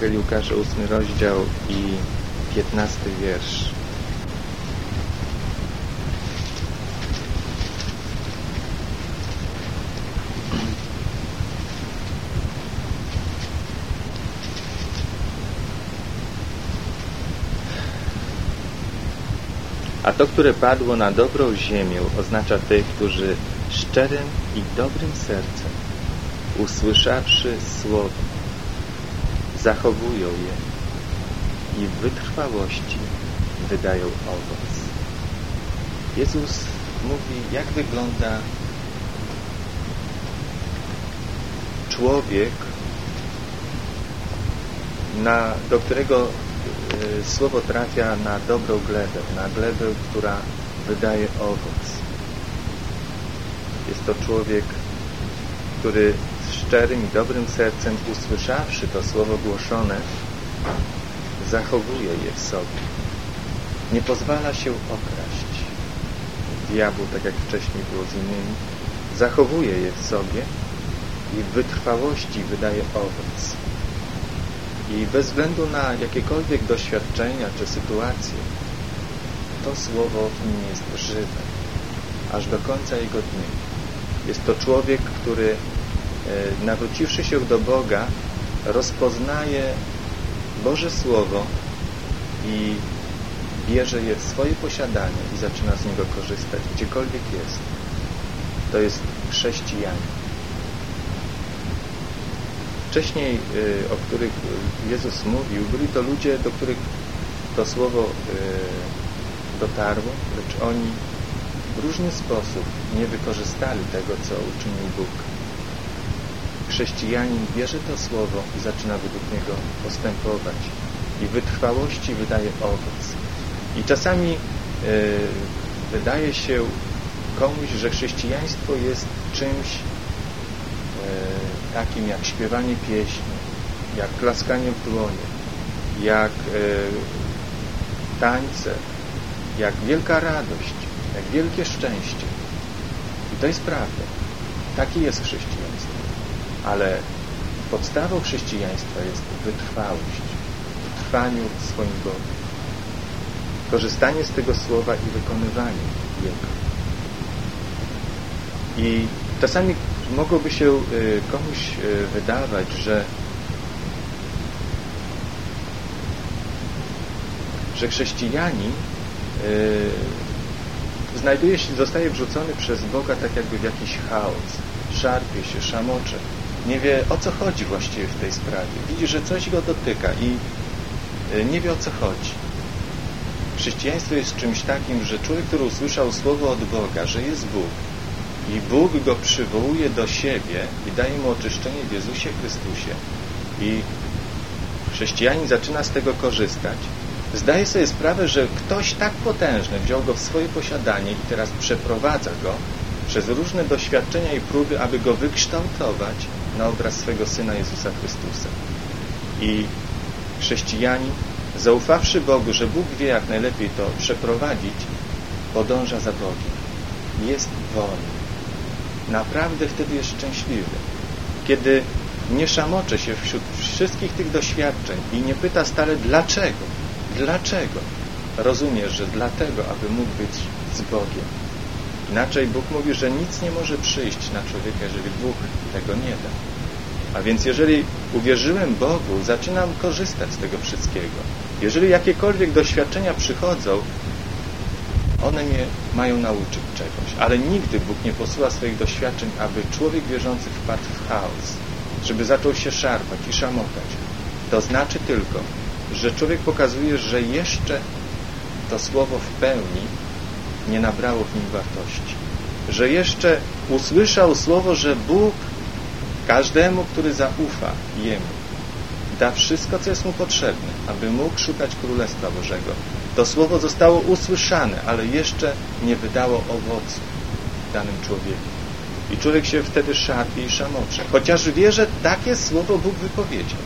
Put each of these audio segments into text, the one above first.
Ewangelii Łukasza, 8 rozdział i 15 wiersz. A to, które padło na dobrą ziemię, oznacza tych, którzy szczerym i dobrym sercem, usłyszawszy słowo, zachowują je i w wytrwałości wydają owoc. Jezus mówi, jak wygląda człowiek, do którego słowo trafia na dobrą glebę, na glebę, która wydaje owoc. Jest to człowiek, który z szczerym i dobrym sercem, usłyszawszy to słowo głoszone, zachowuje je w sobie. Nie pozwala się okraść. Diabeł, tak jak wcześniej było z innymi, zachowuje je w sobie i w wytrwałości wydaje owoc. I bez względu na jakiekolwiek doświadczenia czy sytuacje, to słowo w nim jest żywe, aż do końca jego dni. Jest to człowiek, który nawróciwszy się do Boga, rozpoznaje Boże Słowo i bierze je w swoje posiadanie i zaczyna z niego korzystać, gdziekolwiek jest. To jest chrześcijanin. Wcześniej, o których Jezus mówił, byli to ludzie, do których to słowo dotarło, lecz oni w różny sposób nie wykorzystali tego, co uczynił Bóg. Chrześcijanin bierze to słowo i zaczyna według niego postępować i w wytrwałości wydaje owoc. I czasami wydaje się komuś, że chrześcijaństwo jest czymś takim jak śpiewanie pieśni, jak klaskanie w dłonie, jak tańce, jak wielka radość, jak wielkie szczęście. I to jest prawda. Taki jest chrześcijaństwo. Ale podstawą chrześcijaństwa jest wytrwałość. W trwaniu w swoim Bogu. Korzystanie z tego słowa i wykonywanie jego. I czasami mogłoby się komuś wydawać, że chrześcijanin zostaje wrzucony przez Boga tak jakby w jakiś chaos. Szarpie się, szamocze. Nie wie, o co chodzi właściwie w tej sprawie. Widzi, że coś go dotyka i nie wie, o co chodzi. Chrześcijaństwo jest czymś takim, że człowiek, który usłyszał słowo od Boga, że jest Bóg, i Bóg go przywołuje do siebie i daje mu oczyszczenie w Jezusie Chrystusie. I chrześcijanin zaczyna z tego korzystać. Zdaje sobie sprawę, że ktoś tak potężny wziął go w swoje posiadanie i teraz przeprowadza go przez różne doświadczenia i próby, aby go wykształtować na obraz swego Syna Jezusa Chrystusa. I chrześcijanin, zaufawszy Bogu, że Bóg wie, jak najlepiej to przeprowadzić, podąża za Bogiem. Jest wolny. Naprawdę wtedy jest szczęśliwy. Kiedy nie szamocze się wśród wszystkich tych doświadczeń i nie pyta stale dlaczego. Dlaczego? Rozumiesz, że dlatego, aby mógł być z Bogiem. Inaczej Bóg mówi, że nic nie może przyjść na człowieka, jeżeli Bóg tego nie da. A więc jeżeli uwierzyłem Bogu, zaczynam korzystać z tego wszystkiego. Jeżeli jakiekolwiek doświadczenia przychodzą, one mnie mają nauczyć czegoś. Ale nigdy Bóg nie posyła swoich doświadczeń, aby człowiek wierzący wpadł w chaos, żeby zaczął się szarpać i szamotać. To znaczy tylko, że człowiek pokazuje, że jeszcze to słowo w pełni nie nabrało w nim wartości. Że jeszcze usłyszał słowo, że Bóg każdemu, który zaufa Jemu, da wszystko, co jest mu potrzebne, aby mógł szukać Królestwa Bożego. To słowo zostało usłyszane, ale jeszcze nie wydało owocu w danym człowieku. I człowiek się wtedy szarpie i szamocze, chociaż wie, że takie słowo Bóg wypowiedział.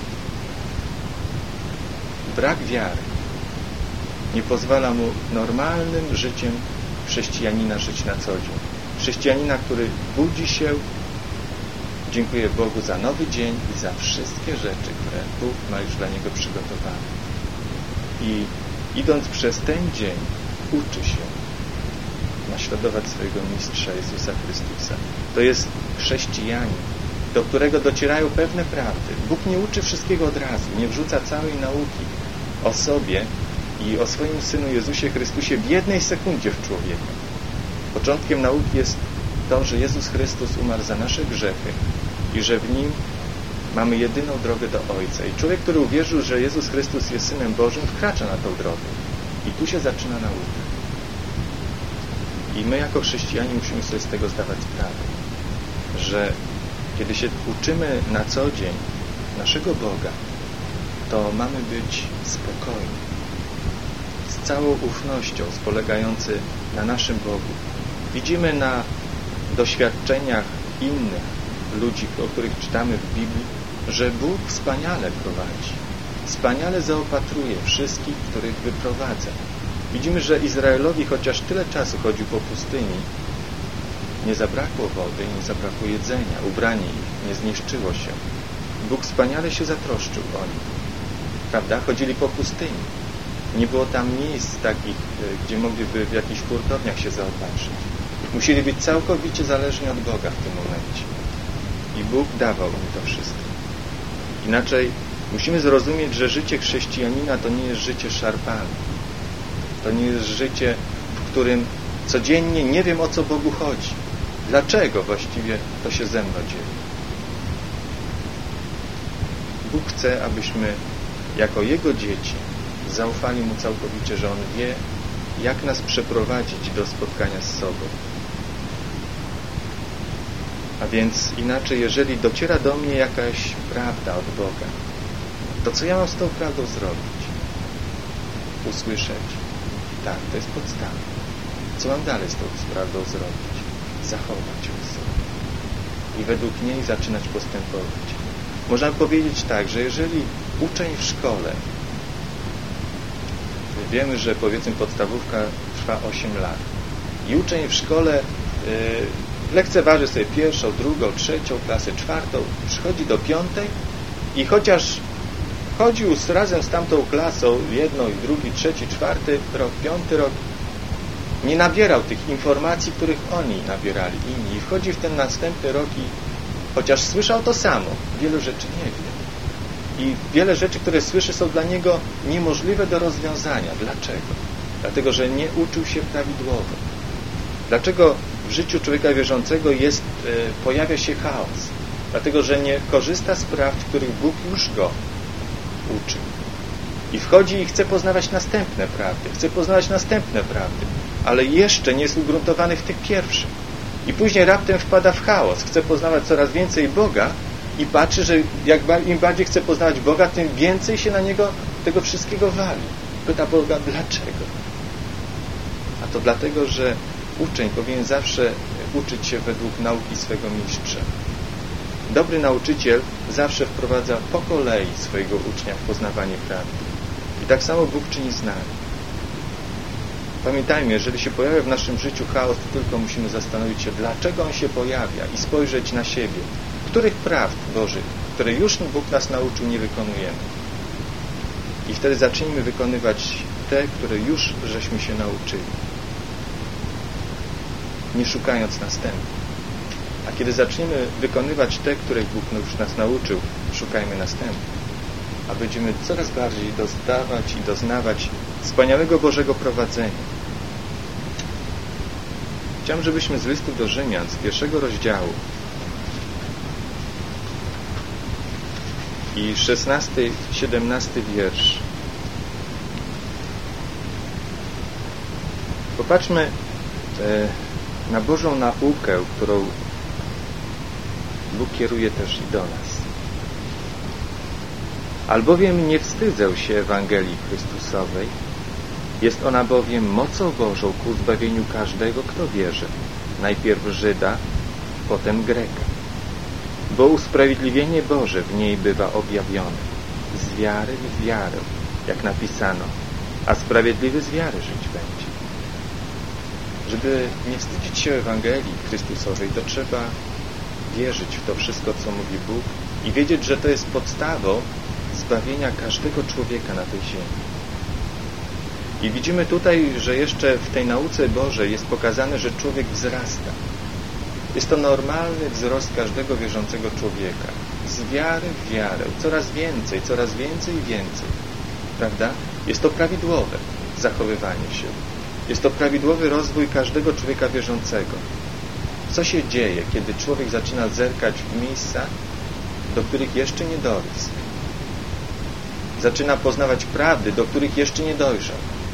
Brak wiary nie pozwala mu normalnym życiem chrześcijanina żyć na co dzień. Chrześcijanina, który budzi się Dziękuję Bogu za nowy dzień i za wszystkie rzeczy, które Bóg ma już dla niego przygotowane. I idąc przez ten dzień, uczy się naśladować swojego Mistrza Jezusa Chrystusa. To jest chrześcijanin, do którego docierają pewne prawdy. Bóg nie uczy wszystkiego od razu, nie wrzuca całej nauki o sobie i o swoim Synu Jezusie Chrystusie w jednej sekundzie w człowieka. Początkiem nauki jest to, że Jezus Chrystus umarł za nasze grzechy i że w Nim mamy jedyną drogę do Ojca. I człowiek, który uwierzył, że Jezus Chrystus jest Synem Bożym, wkracza na tą drogę. I tu się zaczyna nauka. I my jako chrześcijanie musimy sobie z tego zdawać sprawę, że kiedy się uczymy na co dzień naszego Boga, to mamy być spokojni, z całą ufnością spolegający na naszym Bogu. Widzimy na doświadczeniach innych ludzi, o których czytamy w Biblii, że Bóg wspaniale prowadzi, wspaniale zaopatruje wszystkich, których wyprowadza. Widzimy, że Izraelowi chociaż tyle czasu chodził po pustyni, nie zabrakło wody, nie zabrakło jedzenia, ubranie ich nie zniszczyło się. Bóg wspaniale się zatroszczył o nich. Prawda? Chodzili po pustyni. Nie było tam miejsc takich, gdzie mogliby w jakichś hurtowniach się zaopatrzyć. Musieli być całkowicie zależni od Boga w tym momencie. I Bóg dawał im to wszystko. Inaczej musimy zrozumieć, że życie chrześcijanina to nie jest życie szarpane. To nie jest życie, w którym codziennie nie wiem, o co Bogu chodzi. Dlaczego właściwie to się ze mną dzieje? Bóg chce, abyśmy jako Jego dzieci zaufali Mu całkowicie, że On wie, jak nas przeprowadzić do spotkania z sobą. A więc inaczej, jeżeli dociera do mnie jakaś prawda od Boga, to co ja mam z tą prawdą zrobić? Usłyszeć. Tak, to jest podstawa. Co mam dalej z tą prawdą zrobić? Zachować ją w sobie. I według niej zaczynać postępować. Można powiedzieć tak, że jeżeli uczeń w szkole, wiemy, że powiedzmy podstawówka trwa 8 lat i uczeń w szkole lekceważy sobie pierwszą, drugą, trzecią klasę, czwartą, przychodzi do 5 i chociaż chodził razem z tamtą klasą, jedną i drugi, trzeci, czwarty rok, 5 rok, nie nabierał tych informacji, których oni nabierali, inni. I wchodzi w ten następny rok i chociaż słyszał to samo, wielu rzeczy nie wie. I wiele rzeczy, które słyszy, są dla niego niemożliwe do rozwiązania. Dlaczego? Dlatego, że nie uczył się prawidłowo. Dlaczego w życiu człowieka wierzącego pojawia się chaos? Dlatego, że nie korzysta z prawd, których Bóg już go uczył. I wchodzi i chce poznawać następne prawdy, chce poznawać następne prawdy, ale jeszcze nie jest ugruntowany w tych pierwszych. I później raptem wpada w chaos, chce poznawać coraz więcej Boga i patrzy, że im bardziej chce poznawać Boga, tym więcej się na niego tego wszystkiego wali. Pyta Boga, dlaczego? A to dlatego, że uczeń powinien zawsze uczyć się według nauki swego mistrza. Dobry nauczyciel zawsze wprowadza po kolei swojego ucznia w poznawanie prawdy. I tak samo Bóg czyni z nami. Pamiętajmy, jeżeli się pojawia w naszym życiu chaos, to tylko musimy zastanowić się, dlaczego on się pojawia i spojrzeć na siebie. Których prawd Bożych, które już Bóg nas nauczył, nie wykonujemy. I wtedy zacznijmy wykonywać te, które już żeśmy się nauczyli. Nie szukając następnych. A kiedy zaczniemy wykonywać te, których Bóg już nas nauczył, szukajmy następnych. A będziemy coraz bardziej doznawać i doznawać wspaniałego Bożego prowadzenia. Chciałem, żebyśmy z listu do Rzymian, z 1 rozdziału i 16, 17 wiersz. Popatrzmy na Bożą naukę, którą Bóg kieruje też i do nas. Albowiem nie wstydzę się Ewangelii Chrystusowej, jest ona bowiem mocą Bożą ku zbawieniu każdego, kto wierzy, najpierw Żyda, potem Greka. Bo usprawiedliwienie Boże w niej bywa objawione, z wiary w wiarę, jak napisano, a sprawiedliwy z wiary żyć będzie. Żeby nie wstydzić się Ewangelii Chrystusowej, to trzeba wierzyć w to wszystko, co mówi Bóg i wiedzieć, że to jest podstawą zbawienia każdego człowieka na tej ziemi. I widzimy tutaj, że jeszcze w tej nauce Bożej jest pokazane, że człowiek wzrasta. Jest to normalny wzrost każdego wierzącego człowieka. Z wiary w wiarę. Coraz więcej i więcej. Prawda? Jest to prawidłowe zachowywanie się. Jest to prawidłowy rozwój każdego człowieka wierzącego. Co się dzieje, kiedy człowiek zaczyna zerkać w miejsca, do których jeszcze nie dorósł? Zaczyna poznawać prawdy, do których jeszcze nie dojrzał.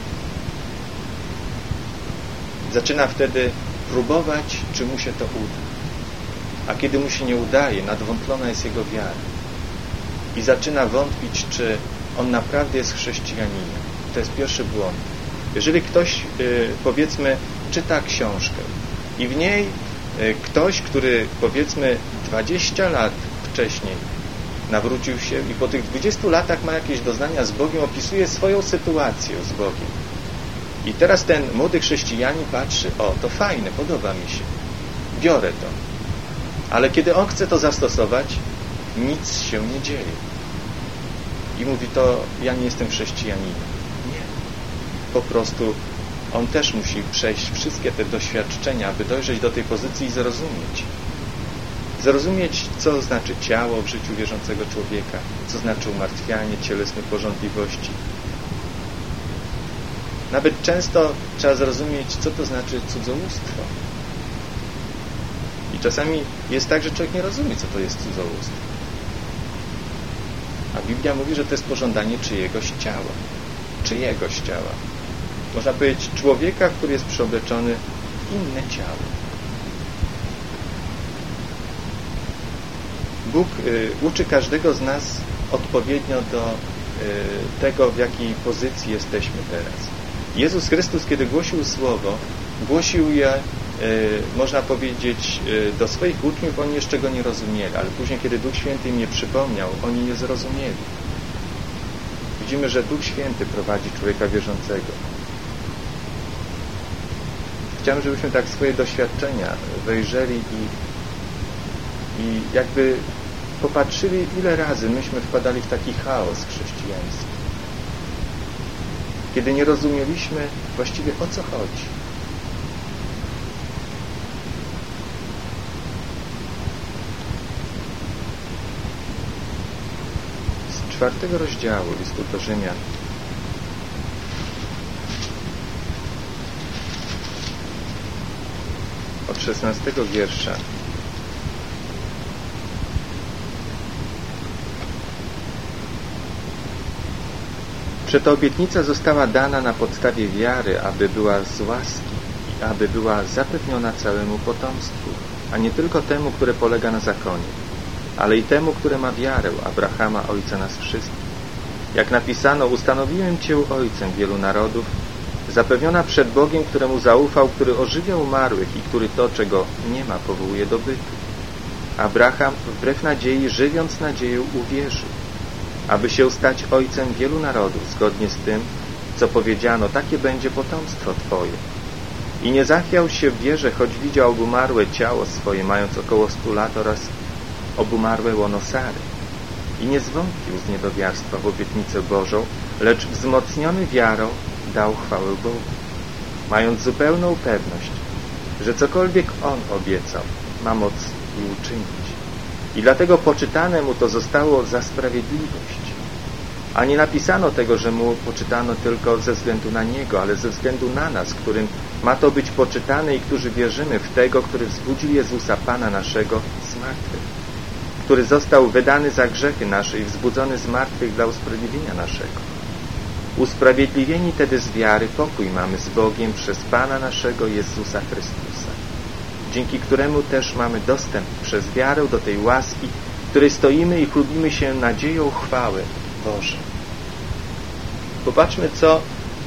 Zaczyna wtedy próbować, czy mu się to uda. A kiedy mu się nie udaje, nadwątlona jest jego wiara. I zaczyna wątpić, czy on naprawdę jest chrześcijaninem. To jest pierwszy błąd. Jeżeli ktoś, powiedzmy, czyta książkę i w niej ktoś, który, powiedzmy, 20 lat wcześniej nawrócił się i po tych 20 latach ma jakieś doznania z Bogiem, opisuje swoją sytuację z Bogiem. I teraz ten młody chrześcijanin patrzy, o, to fajne, podoba mi się, biorę to. Ale kiedy on chce to zastosować, nic się nie dzieje. I mówi, to ja nie jestem chrześcijaninem. Nie. Po prostu on też musi przejść wszystkie te doświadczenia, aby dojrzeć do tej pozycji i zrozumieć. Zrozumieć, co znaczy ciało w życiu wierzącego człowieka, co znaczy umartwianie cielesnych porządliwości. Nawet często trzeba zrozumieć, co to znaczy cudzołóstwo. I czasami jest tak, że człowiek nie rozumie, co to jest cudzołóstwo. A Biblia mówi, że to jest pożądanie czyjegoś ciała. Czyjegoś ciała. Można powiedzieć człowieka, który jest przeobleczony w inne ciało. Bóg uczy każdego z nas odpowiednio do tego, w jakiej pozycji jesteśmy teraz. Jezus Chrystus, kiedy głosił Słowo, głosił je, można powiedzieć, do swoich uczniów, oni jeszcze go nie rozumieli, ale później, kiedy Duch Święty im je przypomniał, oni nie zrozumieli. Widzimy, że Duch Święty prowadzi człowieka wierzącego. Chciałem, żebyśmy tak swoje doświadczenia wejrzeli i jakby popatrzyli, ile razy myśmy wpadali w taki chaos chrześcijański. Kiedy nie rozumieliśmy właściwie, o co chodzi. Z 4 rozdziału listu do Rzymian od 16 wiersza Przeto obietnica została dana na podstawie wiary, aby była z łaski i aby była zapewniona całemu potomstwu, a nie tylko temu, które polega na zakonie, ale i temu, które ma wiarę Abrahama, ojca nas wszystkich. Jak napisano, ustanowiłem Cię ojcem wielu narodów, zapewniona przed Bogiem, któremu zaufał, który ożywia umarłych i który to, czego nie ma, powołuje do bytu. Abraham, wbrew nadziei, żywiąc nadzieję, uwierzył, aby się stać ojcem wielu narodów, zgodnie z tym, co powiedziano, takie będzie potomstwo Twoje. I nie zachwiał się w wierze, choć widział obumarłe ciało swoje, mając około 100 lat, oraz obumarłe łono Sary. I nie zwątpił z niedowiarstwa w obietnicę Bożą, lecz wzmocniony wiarą dał chwałę Bogu, mając zupełną pewność, że cokolwiek On obiecał, ma moc i uczynić. I dlatego poczytane mu to zostało za sprawiedliwość. A nie napisano tego, że mu poczytano tylko ze względu na Niego, ale ze względu na nas, którym ma to być poczytane i którzy wierzymy w Tego, który wzbudził Jezusa, Pana naszego, z martwych, który został wydany za grzechy nasze i wzbudzony z martwych dla usprawiedliwienia naszego. Usprawiedliwieni tedy z wiary pokój mamy z Bogiem przez Pana naszego Jezusa Chrystusa, dzięki któremu też mamy dostęp przez wiarę do tej łaski, w której stoimy i chlubimy się nadzieją chwały Bożej. Popatrzmy, co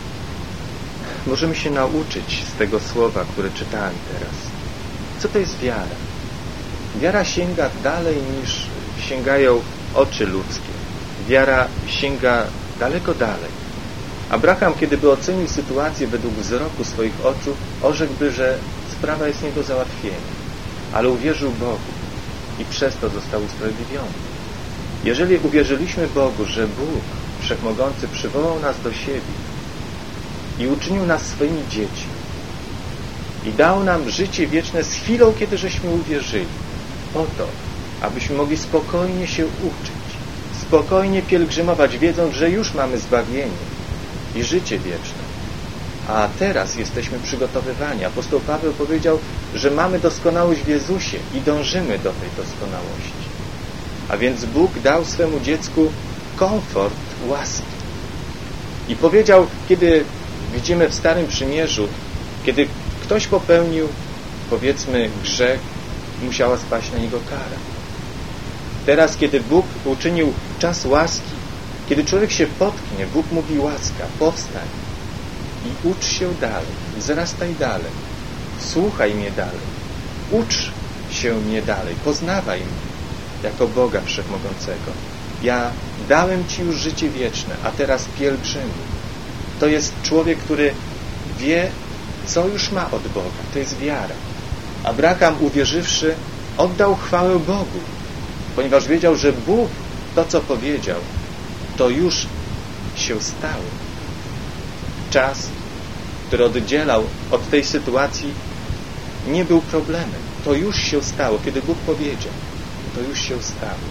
możemy się nauczyć z tego słowa, które czytałem teraz. Co to jest wiara? Wiara sięga dalej niż sięgają oczy ludzkie. Wiara sięga daleko dalej. Abraham, kiedy by ocenił sytuację według wzroku swoich oczu, orzekłby, że sprawa jest nie do załatwienia. Ale uwierzył Bogu. i przez to został usprawiedliwiony. Jeżeli uwierzyliśmy Bogu, że Bóg Wszechmogący przywołał nas do siebie i uczynił nas swoimi dziećmi i dał nam życie wieczne z chwilą, kiedy żeśmy uwierzyli, po to, abyśmy mogli spokojnie się uczyć, spokojnie pielgrzymować, wiedząc, że już mamy zbawienie i życie wieczne. A teraz jesteśmy przygotowywani. Apostoł Paweł powiedział, że mamy doskonałość w Jezusie i dążymy do tej doskonałości. A więc Bóg dał swemu dziecku komfort łaski. I powiedział, kiedy widzimy w Starym Przymierzu, kiedy ktoś popełnił, powiedzmy, grzech, musiała spaść na niego kara. Teraz, kiedy Bóg uczynił czas łaski, kiedy człowiek się potknie, Bóg mówi: łaska, powstań i ucz się dalej, wzrastaj dalej, słuchaj mnie dalej, ucz się mnie dalej, poznawaj mnie jako Boga Wszechmogącego. Ja dałem Ci już życie wieczne, a teraz pielgrzymuj. To jest człowiek, który wie, co już ma od Boga. To jest wiara. Abraham, uwierzywszy, oddał chwałę Bogu, ponieważ wiedział, że Bóg to, co powiedział, to już się stało. Czas, który oddzielał od tej sytuacji, nie był problemem. To już się stało. Kiedy Bóg powiedział, to już się stało.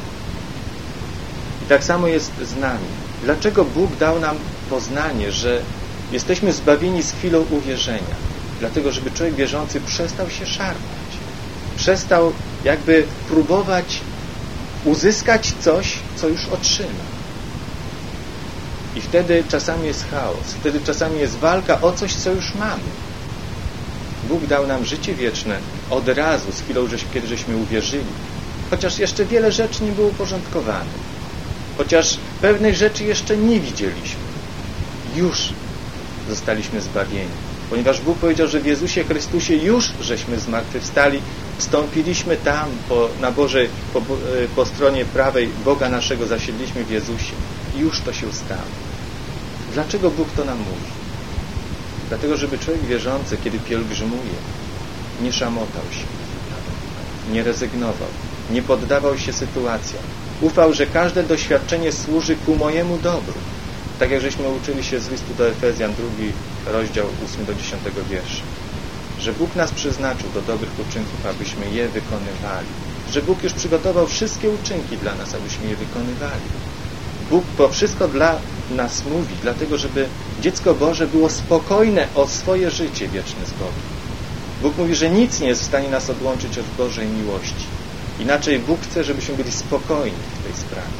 I tak samo jest z nami. Dlaczego Bóg dał nam poznanie, że jesteśmy zbawieni z chwilą uwierzenia? Dlatego, żeby człowiek wierzący przestał się szarpać. Przestał jakby próbować uzyskać coś, co już otrzyma. I wtedy czasami jest chaos. Wtedy czasami jest walka o coś, co już mamy. Bóg dał nam życie wieczne od razu, z chwilą, kiedy żeśmy uwierzyli. Chociaż jeszcze wiele rzeczy nie było uporządkowane. Chociaż pewnej rzeczy jeszcze nie widzieliśmy. Już zostaliśmy zbawieni. Ponieważ Bóg powiedział, że w Jezusie Chrystusie już żeśmy zmartwychwstali, wstąpiliśmy tam po stronie prawej Boga naszego, zasiedliśmy w Jezusie. I już to się stało. Dlaczego Bóg to nam mówi? Dlatego, żeby człowiek wierzący, kiedy pielgrzymuje, nie szamotał się, nie rezygnował, nie poddawał się sytuacjom. Ufał, że każde doświadczenie służy ku mojemu dobru. Tak jak żeśmy uczyli się z listu do Efezjan, 2 rozdział 8 do 10 wiersza. Że Bóg nas przeznaczył do dobrych uczynków, abyśmy je wykonywali. Że Bóg już przygotował wszystkie uczynki dla nas, abyśmy je wykonywali. Bóg to wszystko dla nas mówi, dlatego żeby dziecko Boże było spokojne o swoje życie wieczne z Bogiem. Bóg mówi, że nic nie jest w stanie nas odłączyć od Bożej miłości. Inaczej Bóg chce, żebyśmy byli spokojni w tej sprawie.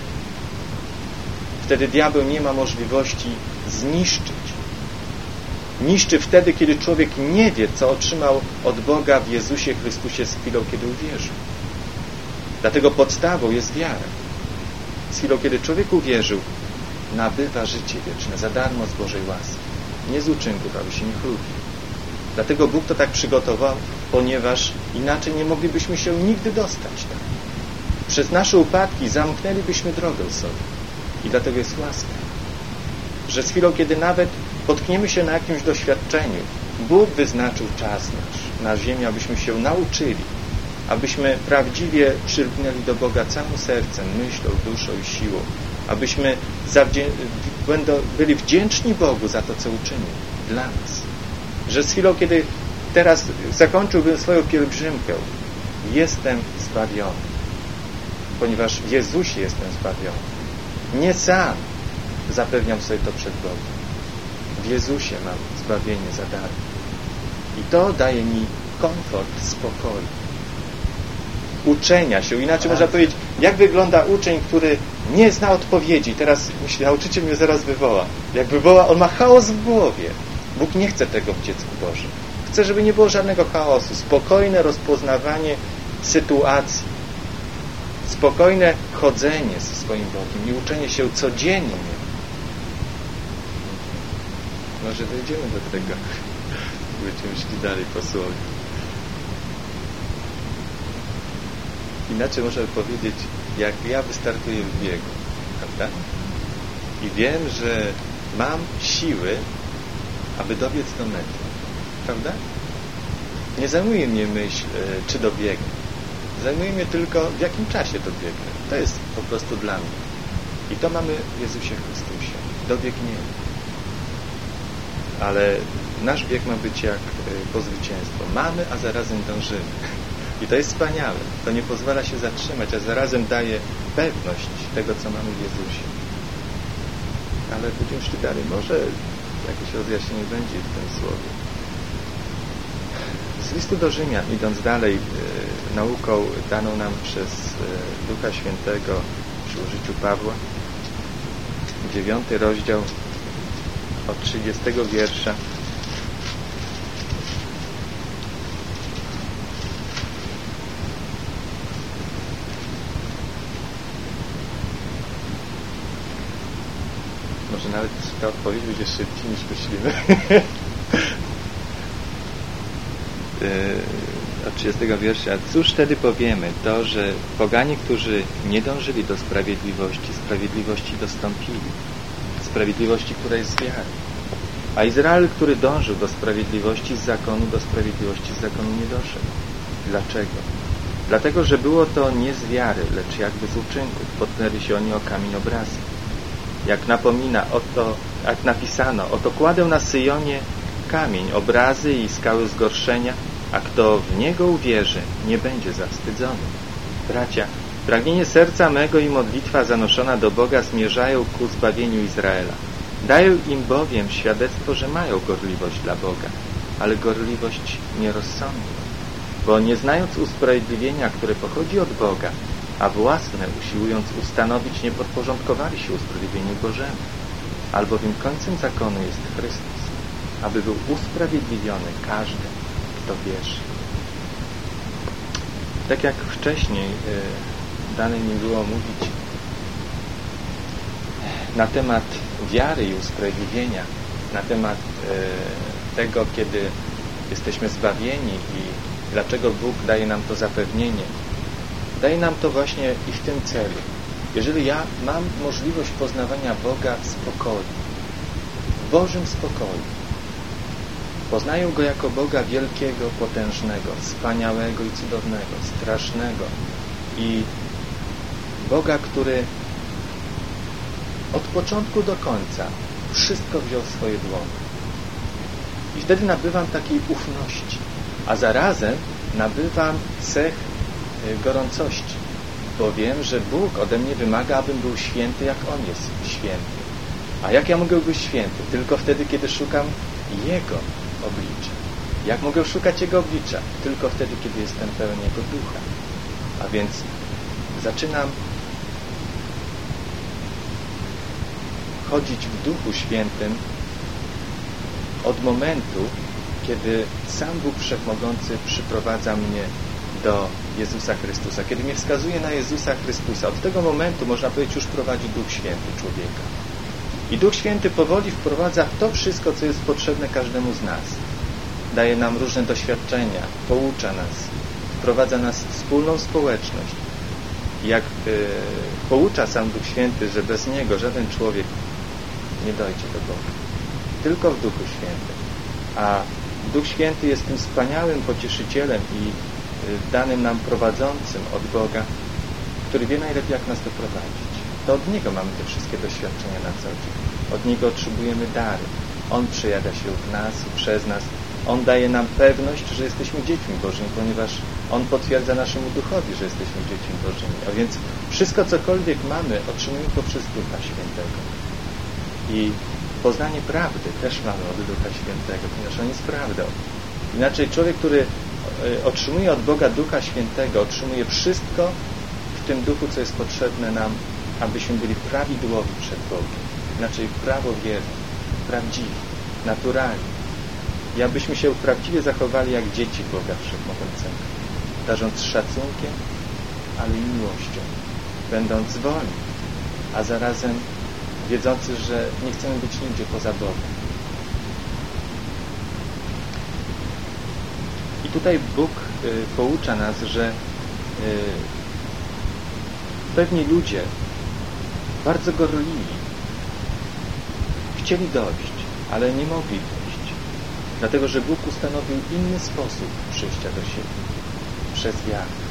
Wtedy diabeł nie ma możliwości zniszczyć. Niszczy wtedy, kiedy człowiek nie wie, co otrzymał od Boga w Jezusie Chrystusie z chwilą, kiedy uwierzył. Dlatego podstawą jest wiara. Z chwilą, kiedy człowiek uwierzył, nabywa życie wieczne za darmo z Bożej łaski. Nie z uczynków, aby się nie chlubił. Dlatego Bóg to tak przygotował, ponieważ inaczej nie moglibyśmy się nigdy dostać tam. Przez nasze upadki zamknęlibyśmy drogę sobie. I dlatego jest łaska. Że z chwilą, kiedy nawet potkniemy się na jakimś doświadczeniu, Bóg wyznaczył czas na ziemi, abyśmy się nauczyli, abyśmy prawdziwie przylgnęli do Boga całym sercem, myślą, duszą i siłą, abyśmy byli wdzięczni Bogu za to, co uczynił dla nas. Że z chwilą, kiedy teraz zakończyłbym swoją pielgrzymkę, jestem zbawiony, ponieważ w Jezusie jestem zbawiony. Nie sam zapewniam sobie to przed Bogiem. W Jezusie mam zbawienie za darmo. I to daje mi komfort, spokój, uczenia się. Inaczej można powiedzieć, jak wygląda uczeń, który nie zna odpowiedzi. Teraz myślę, nauczyciel mnie zaraz wywoła. Jak wywoła, on ma chaos w głowie. Bóg nie chce tego w dziecku Bożym. Chce, żeby nie było żadnego chaosu. Spokojne rozpoznawanie sytuacji. Spokojne chodzenie ze swoim Bogiem i uczenie się codziennie. Może dojdziemy do tego. Będziemy szli dalej po słowie. Inaczej można powiedzieć, jak ja wystartuję w biegu, prawda? I wiem, że mam siły, aby dobiec do mety. Prawda? Nie zajmuje mnie myśl, czy dobiegnę. Zajmuje mnie tylko, w jakim czasie dobiegnę. To jest po prostu dla mnie. I to mamy w Jezusie Chrystusie. Dobiegniemy. Ale nasz bieg ma być jak po zwycięstwo. Mamy, a zarazem dążymy. I to jest wspaniałe. To nie pozwala się zatrzymać, a zarazem daje pewność tego, co mamy w Jezusie. Ale będziemy szli dalej. Może jakieś rozjaśnienie będzie w tym słowie. Z listu do Rzymian, idąc dalej, nauką daną nam przez Ducha Świętego przy użyciu Pawła, 9 rozdział od 30 wiersza. Może nawet ta odpowiedź będzie szybciej niż myślimy. Od 30 wiersza. Cóż wtedy powiemy? To, że poganie, którzy nie dążyli do sprawiedliwości dostąpili. Sprawiedliwości, która jest z wiary. A Izrael, który dążył do sprawiedliwości z zakonu, do sprawiedliwości z zakonu nie doszedł. Dlaczego? Dlatego, że było to nie z wiary, lecz jakby z uczynków. Potknęli się oni o kamień obrazy. Jak napisano, oto kładę na Syjonie kamień, obrazy i skały zgorszenia, a kto w niego uwierzy, nie będzie zawstydzony. Bracia, pragnienie serca mego i modlitwa zanoszona do Boga zmierzają ku zbawieniu Izraela. Dają im bowiem świadectwo, że mają gorliwość dla Boga, ale gorliwość nierozsądną, bo nie znając usprawiedliwienia, które pochodzi od Boga, a własne usiłując ustanowić, nie podporządkowali się usprawiedliwieniu Bożemu. Albowiem końcem zakonu jest Chrystus, aby był usprawiedliwiony każdy, kto wierzy. Tak jak wcześniej dane mi było mówić na temat wiary i usprawiedliwienia, na temat tego, kiedy jesteśmy zbawieni i dlaczego Bóg daje nam to zapewnienie. Daje nam to właśnie i w tym celu. Jeżeli ja mam możliwość poznawania Boga w spokoju, w Bożym spokoju, poznaję Go jako Boga wielkiego, potężnego, wspaniałego i cudownego, strasznego i Boga, który od początku do końca wszystko wziął w swoje dłonie. I wtedy nabywam takiej ufności, a zarazem nabywam cech gorącości, bo wiem, że Bóg ode mnie wymaga, abym był święty, jak On jest święty. A jak ja mogę być święty? Tylko wtedy, kiedy szukam Jego oblicza. Jak mogę szukać Jego oblicza? Tylko wtedy, kiedy jestem pełen Jego Ducha. A więc zaczynam chodzić w Duchu Świętym od momentu, kiedy sam Bóg Wszechmogący przyprowadza mnie do Jezusa Chrystusa. Kiedy mnie wskazuje na Jezusa Chrystusa, od tego momentu, można powiedzieć, już prowadzi Duch Święty człowieka. I Duch Święty powoli wprowadza to wszystko, co jest potrzebne każdemu z nas. Daje nam różne doświadczenia, poucza nas, wprowadza nas w wspólną społeczność. Jak poucza sam Duch Święty, że bez Niego żaden człowiek nie dojdzie do Boga. Tylko w Duchu Świętym. A Duch Święty jest tym wspaniałym pocieszycielem i danym nam prowadzącym od Boga, który wie najlepiej, jak nas doprowadzić. To od Niego mamy te wszystkie doświadczenia na co dzień. Od Niego otrzymujemy dary. On przejawia się w nas i przez nas. On daje nam pewność, że jesteśmy dziećmi Bożymi, ponieważ On potwierdza naszemu duchowi, że jesteśmy dziećmi Bożymi. A więc wszystko, cokolwiek mamy, otrzymujemy poprzez Ducha Świętego. I poznanie prawdy też mamy od Ducha Świętego, ponieważ On jest prawdą. Inaczej człowiek, który otrzymuje od Boga Ducha Świętego, otrzymuje wszystko w tym Duchu, co jest potrzebne nam, abyśmy byli prawidłowi przed Bogiem. Inaczej prawowierni, prawdziwi, naturalni. I abyśmy się prawdziwie zachowali jak dzieci Boga Wszechmogącego, darząc szacunkiem, ale i miłością, będąc wolni, a zarazem wiedzący, że nie chcemy być nigdzie poza Bogiem. I tutaj Bóg poucza nas, że pewni ludzie bardzo gorliwi chcieli dojść, ale nie mogli dojść, dlatego że Bóg ustanowił inny sposób przyjścia do siebie, przez wiarę,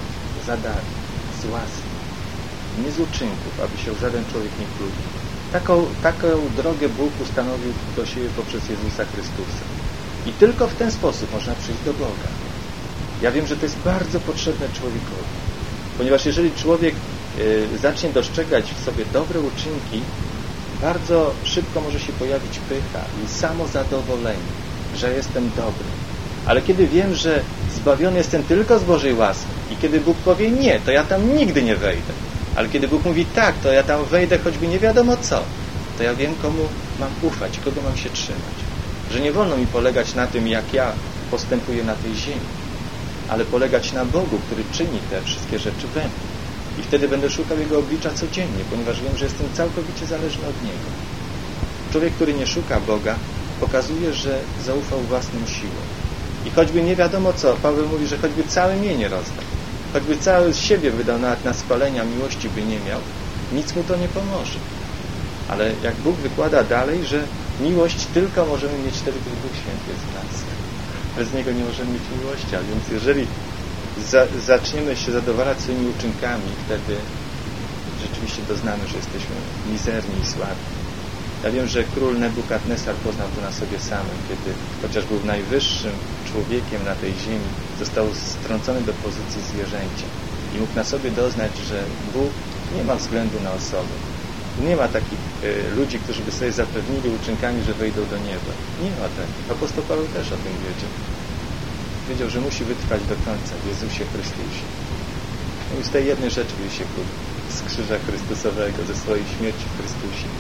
za darmo, z łaski, nie z uczynków, aby się żaden człowiek nie chlubił. Taką drogę Bóg ustanowił do siebie poprzez Jezusa Chrystusa. I tylko w ten sposób można przyjść do Boga. Ja wiem, że to jest bardzo potrzebne człowiekowi. Ponieważ jeżeli człowiek zacznie dostrzegać w sobie dobre uczynki, bardzo szybko może się pojawić pycha i samozadowolenie, że jestem dobry. Ale kiedy wiem, że zbawiony jestem tylko z Bożej łaski i kiedy Bóg powie nie, to ja tam nigdy nie wejdę. Ale kiedy Bóg mówi tak, to ja tam wejdę choćby nie wiadomo co, to ja wiem, komu mam ufać, kogo mam się trzymać. Że nie wolno mi polegać na tym, jak ja postępuję na tej ziemi, ale polegać na Bogu, który czyni te wszystkie rzeczy we mnie. I wtedy będę szukał Jego oblicza codziennie, ponieważ wiem, że jestem całkowicie zależny od Niego. Człowiek, który nie szuka Boga, pokazuje, że zaufał własnym siłom. I choćby nie wiadomo co, Paweł mówi, że choćby całe mienie rozdał, choćby cały z siebie wydał nawet na spalenia, miłości by nie miał, nic mu to nie pomoże. Ale jak Bóg wykłada dalej, że miłość tylko możemy mieć wtedy, kiedy Duch Święty jest w nas. Bez Niego nie możemy mieć miłości, a więc jeżeli zaczniemy się zadowalać swoimi uczynkami, wtedy rzeczywiście doznamy, że jesteśmy mizerni i słabi. Ja wiem, że król Nebukadnesar poznał to na sobie samym, kiedy chociaż był najwyższym człowiekiem na tej ziemi, został strącony do pozycji zwierzęcia i mógł na sobie doznać, że Bóg nie ma względu na osobę. Nie ma takich ludzi, którzy by sobie zapewnili uczynkami, że wejdą do nieba. Nie ma takich. Apostoł Paweł też o tym wiedział. Wiedział, że musi wytrwać do końca w Jezusie Chrystusie. No i z tej jednej rzeczy by się kupił. Z krzyża Chrystusowego, ze swojej śmierci w Chrystusie.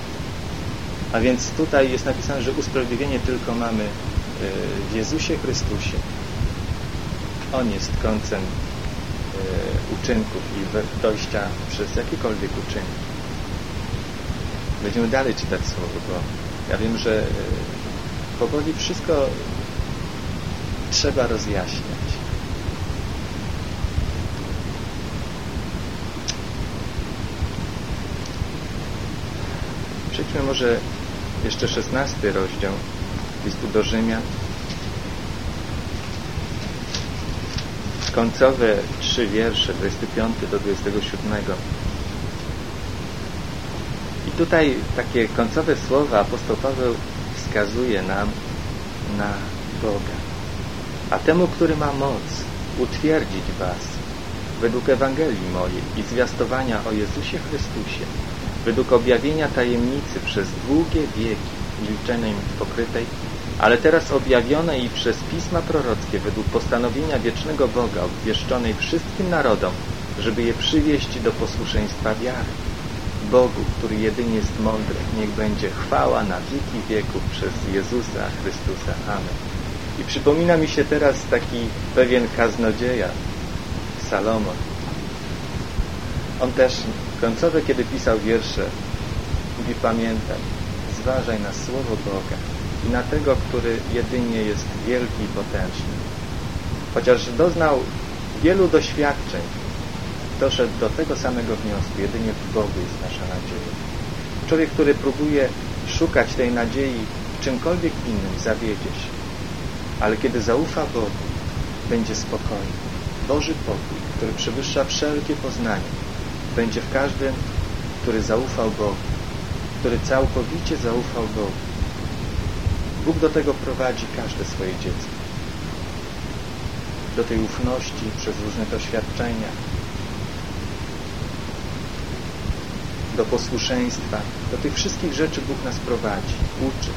A więc tutaj jest napisane, że usprawiedliwienie tylko mamy w Jezusie Chrystusie. On jest końcem uczynków i dojścia przez jakiekolwiek uczynki. Będziemy dalej czytać Słowo, bo ja wiem, że powoli wszystko trzeba rozjaśniać. Przejdźmy może jeszcze 16 rozdział listu do Rzymian. Końcowe 3 wiersze, 25 do 27. I tutaj takie końcowe słowa apostoł Paweł wskazuje nam na Boga. A temu, który ma moc utwierdzić was według Ewangelii mojej i zwiastowania o Jezusie Chrystusie, według objawienia tajemnicy przez długie wieki milczeniem pokrytej, ale teraz objawionej i przez pisma prorockie według postanowienia wiecznego Boga obwieszczonej wszystkim narodom, żeby je przywieść do posłuszeństwa wiary. Bogu, który jedynie jest mądry, niech będzie chwała na wieki wieków przez Jezusa Chrystusa. Amen. I przypomina mi się teraz taki pewien kaznodzieja, Salomon. On też końcowe, kiedy pisał wiersze, mówi: pamiętaj, zważaj na Słowo Boga i na tego, który jedynie jest wielki i potężny. Chociaż doznał wielu doświadczeń, doszedł do tego samego wniosku: jedynie w Bogu jest nasza nadzieja. Człowiek, który próbuje szukać tej nadziei w czymkolwiek innym, zawiedzie się. Ale kiedy zaufa Bogu, będzie spokojny. Boży pokój, który przewyższa wszelkie poznanie, będzie w każdym, który zaufał Bogu, który całkowicie zaufał Bogu. Bóg do tego prowadzi każde swoje dziecko. Do tej ufności przez różne doświadczenia, do posłuszeństwa, do tych wszystkich rzeczy Bóg nas prowadzi, uczy.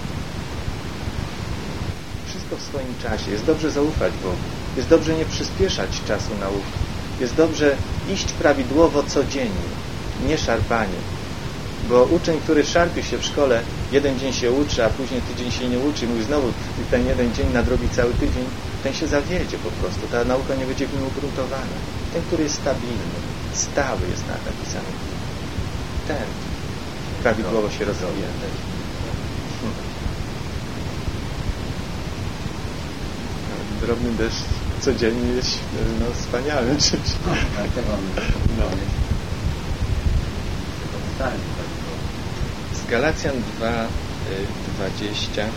Wszystko w swoim czasie. Jest dobrze zaufać Bogu. Jest dobrze nie przyspieszać czasu nauki. Jest dobrze iść prawidłowo codziennie, nie szarpanie. Bo uczeń, który szarpie się w szkole, jeden dzień się uczy, a później tydzień się nie uczy, mówi znowu ten jeden dzień nadrobi cały tydzień, ten się zawiedzie po prostu. Ta nauka nie będzie w nim ugruntowana. Ten, który jest stabilny, stały jest napisany. Ten prawidłowo się rozwija. Drobny deszcz codziennie jest wspaniałym czymś. Z Galacjan 2:20.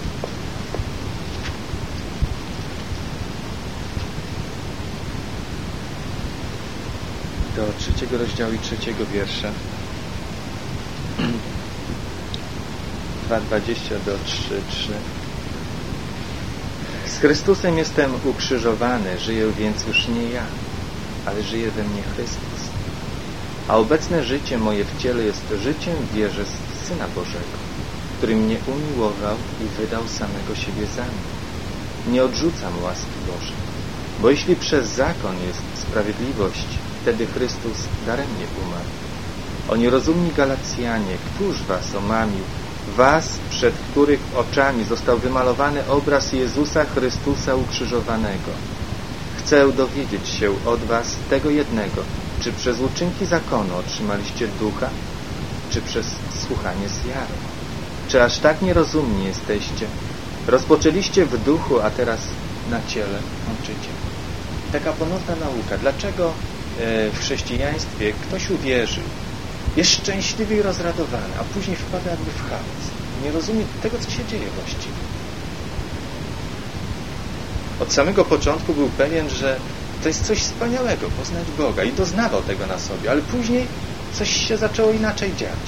rozdziału i 3 wiersza. 2:20 do 3:3. Z Chrystusem jestem ukrzyżowany, żyję więc już nie ja, ale żyje we mnie Chrystus. A obecne życie moje w ciele jest życiem w wierze z Syna Bożego, który mnie umiłował i wydał samego siebie za mnie. Nie odrzucam łaski Bożej, bo jeśli przez zakon jest sprawiedliwość, wtedy Chrystus daremnie umarł. O nierozumni Galacjanie, któż was omamił? Was, przed których oczami został wymalowany obraz Jezusa Chrystusa ukrzyżowanego. Chcę dowiedzieć się od was tego jednego, czy przez uczynki zakonu otrzymaliście ducha, czy przez słuchanie z wiarą? Czy aż tak nierozumni jesteście? Rozpoczęliście w duchu, a teraz na ciele kończycie. Taka ponowna nauka. Dlaczego w chrześcijaństwie ktoś uwierzy, jest szczęśliwy i rozradowany, a później wpada jakby w chaos. Nie rozumie tego, co się dzieje właściwie. Od samego początku był pewien, że to jest coś wspaniałego, poznać Boga i doznawał tego na sobie, ale później coś się zaczęło inaczej dziać.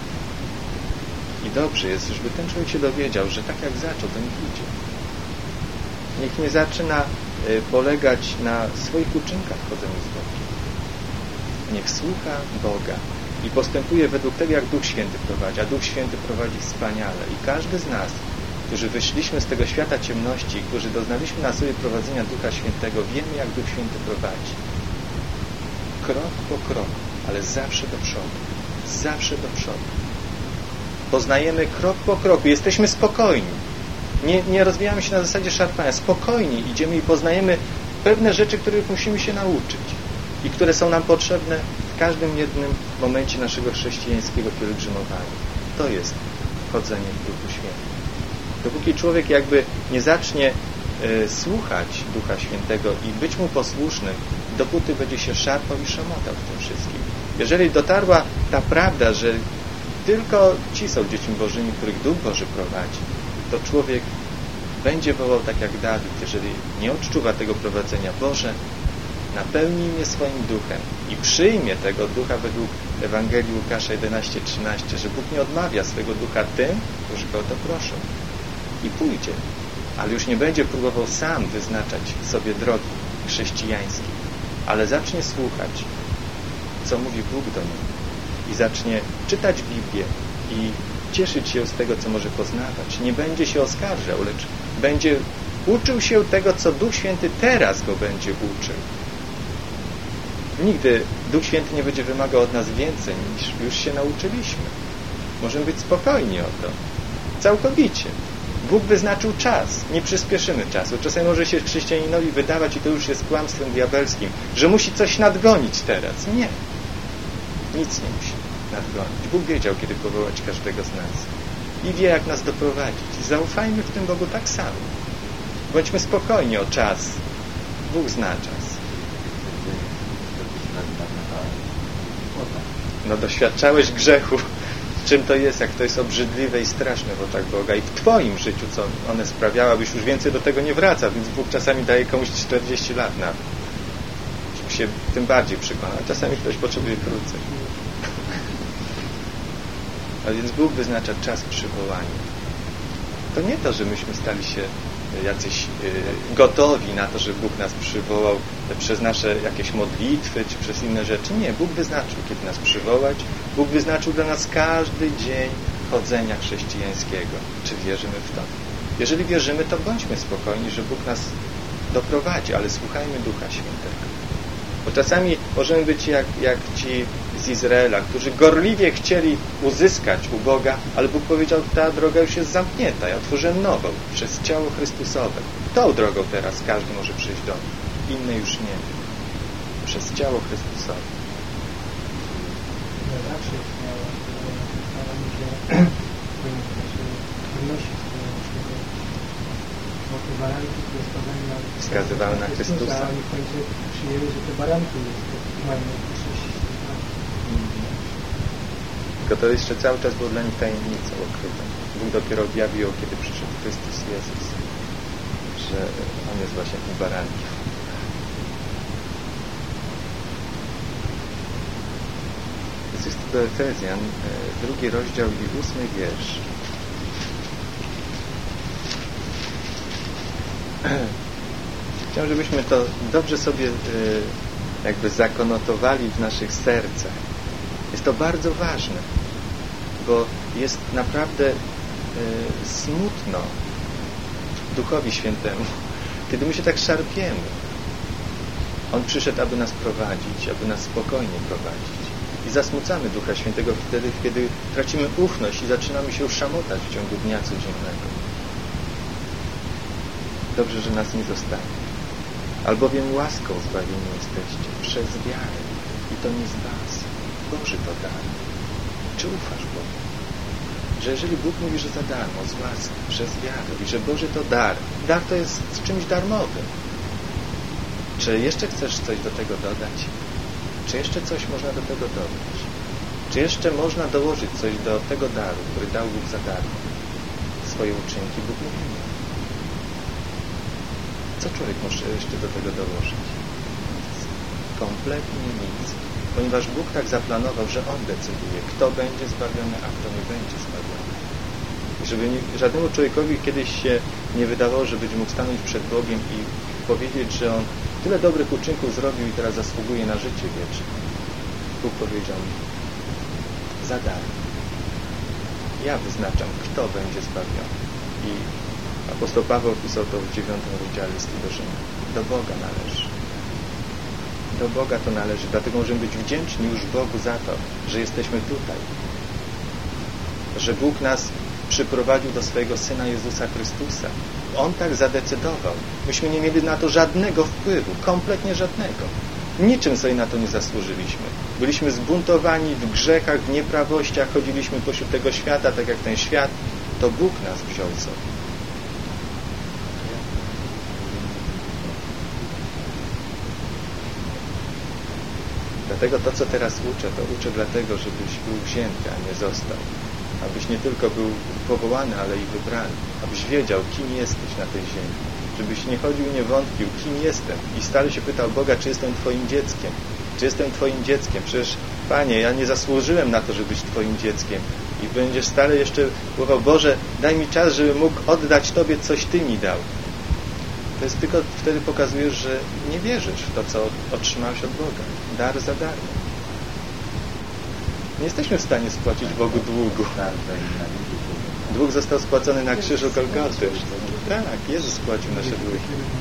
I dobrze jest, żeby ten człowiek się dowiedział, że tak jak zaczął, to niech idzie. Niech nie zaczyna polegać na swoich uczynkach w chodzeniu z Bogiem. Niech słucha Boga i postępuje według tego, jak Duch Święty prowadzi, a Duch Święty prowadzi wspaniale. I każdy z nas, którzy wyszliśmy z tego świata ciemności, którzy doznaliśmy na sobie prowadzenia Ducha Świętego, wiemy, jak Duch Święty prowadzi. Krok po kroku, ale zawsze do przodu. Zawsze do przodu. Poznajemy krok po kroku. Jesteśmy spokojni. Nie rozwijamy się na zasadzie szarpania. Spokojni idziemy i poznajemy pewne rzeczy, których musimy się nauczyć i które są nam potrzebne w każdym jednym momencie naszego chrześcijańskiego pielgrzymowania. To jest chodzenie w Duchu Świętym. Dopóki człowiek jakby nie zacznie słuchać Ducha Świętego i być Mu posłusznym, dopóty będzie się szarpał i szamotał w tym wszystkim. Jeżeli dotarła ta prawda, że tylko ci są dziećmi Bożymi, których Duch Boży prowadzi, to człowiek będzie wołał tak jak Dawid, jeżeli nie odczuwa tego prowadzenia. Boże, napełnij mnie swoim duchem i przyjmie tego ducha według Ewangelii Łukasza 11:13, że Bóg nie odmawia swego ducha tym, którzy go o to proszą. I pójdzie, ale już nie będzie próbował sam wyznaczać sobie drogi chrześcijańskiej, ale zacznie słuchać, co mówi Bóg do niego i zacznie czytać Biblię i cieszyć się z tego, co może poznawać. Nie będzie się oskarżał, lecz będzie uczył się tego, co Duch Święty teraz go będzie uczył. Nigdy Duch Święty nie będzie wymagał od nas więcej, niż już się nauczyliśmy. Możemy być spokojni o to. Całkowicie. Bóg wyznaczył czas. Nie przyspieszymy czasu. Czasem może się chrześcijaninowi wydawać, i to już jest kłamstwem diabelskim, że musi coś nadgonić teraz. Nie. Nic nie musi nadgonić. Bóg wiedział, kiedy powołać każdego z nas. I wie, jak nas doprowadzić. I zaufajmy w tym Bogu tak samo. Bądźmy spokojni o czas. Bóg zna czas. No doświadczałeś grzechu. Czym to jest, jak to jest obrzydliwe i straszne w oczach Boga. I w Twoim życiu, co one sprawiały, abyś już więcej do tego nie wraca. Więc Bóg czasami daje komuś 40 lat nawet. Żeby się tym bardziej przekonał. Czasami ktoś potrzebuje krócej. A więc Bóg wyznacza czas przywołania. To nie to, że myśmy stali się jacyś gotowi na to, że Bóg nas przywołał przez nasze jakieś modlitwy, czy przez inne rzeczy. Nie, Bóg wyznaczył, kiedy nas przywołać. Bóg wyznaczył dla nas każdy dzień chodzenia chrześcijańskiego. Czy wierzymy w to? Jeżeli wierzymy, to bądźmy spokojni, że Bóg nas doprowadzi, ale słuchajmy Ducha Świętego. Bo czasami możemy być jak ci z Izraela, którzy gorliwie chcieli uzyskać u Boga, ale Bóg powiedział, ta droga już jest zamknięta, ja otworzyłem nową, przez ciało Chrystusowe. Tą drogą teraz każdy może przyjść do mnie. Innej już nie. Przez ciało Chrystusowe. Wskazywały na Chrystusa. Tylko to jeszcze cały czas było dla nich tajemnicą ukrytą. Bóg dopiero objawił, kiedy przyszedł Chrystus Jezus, że On jest właśnie tym barankiem. z listu do Efezjan, 2 rozdział i 8 wiersz. Chciałem, żebyśmy to dobrze sobie jakby zakonotowali w naszych sercach. Jest to bardzo ważne, bo jest naprawdę smutno Duchowi Świętemu, kiedy my się tak szarpiemy. On przyszedł, aby nas prowadzić, aby nas spokojnie prowadzić. I zasmucamy Ducha Świętego wtedy, kiedy tracimy ufność i zaczynamy się szamotać w ciągu dnia codziennego. Dobrze, że nas nie zostanie. Albowiem łaską zbawieni jesteście przez wiarę. I to nie z was. Boży to dar. Czy ufasz Bogu? Że jeżeli Bóg mówi, że za darmo, z łaski, przez wiarę i że Boży to dar. Dar to jest czymś darmowym. Czy jeszcze chcesz coś do tego dodać? Czy jeszcze coś można do tego dodać? Czy jeszcze można dołożyć coś do tego daru, który dał Bóg za darmo? Swoje uczynki Bóg mówi nie. Co człowiek może jeszcze do tego dołożyć? Nic. Kompletnie nic. Ponieważ Bóg tak zaplanował, że On decyduje, kto będzie zbawiony, a kto nie będzie zbawiony. I żeby żadnemu człowiekowi kiedyś się nie wydawało, że będzie mógł stanąć przed Bogiem i powiedzieć, że on tyle dobrych uczynków zrobił i teraz zasługuje na życie wieczne. Bóg powiedział mi, za darmo. Ja wyznaczam, kto będzie zbawiony. I apostoł Paweł pisał to w 9 rozdziale listu do Rzymian. Do Boga należy. Do Boga to należy. Dlatego możemy być wdzięczni już Bogu za to, że jesteśmy tutaj. Że Bóg nas przyprowadził do swojego Syna Jezusa Chrystusa. On tak zadecydował. Myśmy nie mieli na to żadnego wpływu. Kompletnie żadnego. Niczym sobie na to nie zasłużyliśmy. Byliśmy zbuntowani w grzechach, w nieprawościach, chodziliśmy pośród tego świata, tak jak ten świat. To Bóg nas wziął sobie. Dlatego to, co teraz uczę, to uczę dlatego, żebyś był wzięty, a nie został. Abyś nie tylko był powołany, ale i wybrany. Abyś wiedział, kim jesteś na tej ziemi. Żebyś nie chodził i nie wątpił, kim jestem. I stale się pytał Boga, czy jestem Twoim dzieckiem. Czy jestem Twoim dzieckiem? Przecież, Panie, ja nie zasłużyłem na to, żeby być Twoim dzieckiem. I będziesz stale jeszcze wołał, Boże, daj mi czas, żebym mógł oddać Tobie, coś Ty mi dał. To jest tylko wtedy pokazujesz, że nie wierzysz w to, co otrzymałeś od Boga. Dar za darmo. Nie jesteśmy w stanie spłacić Bogu długu. Dług został spłacony na krzyżu Golgoty. Tak, Jezus spłacił nasze długi.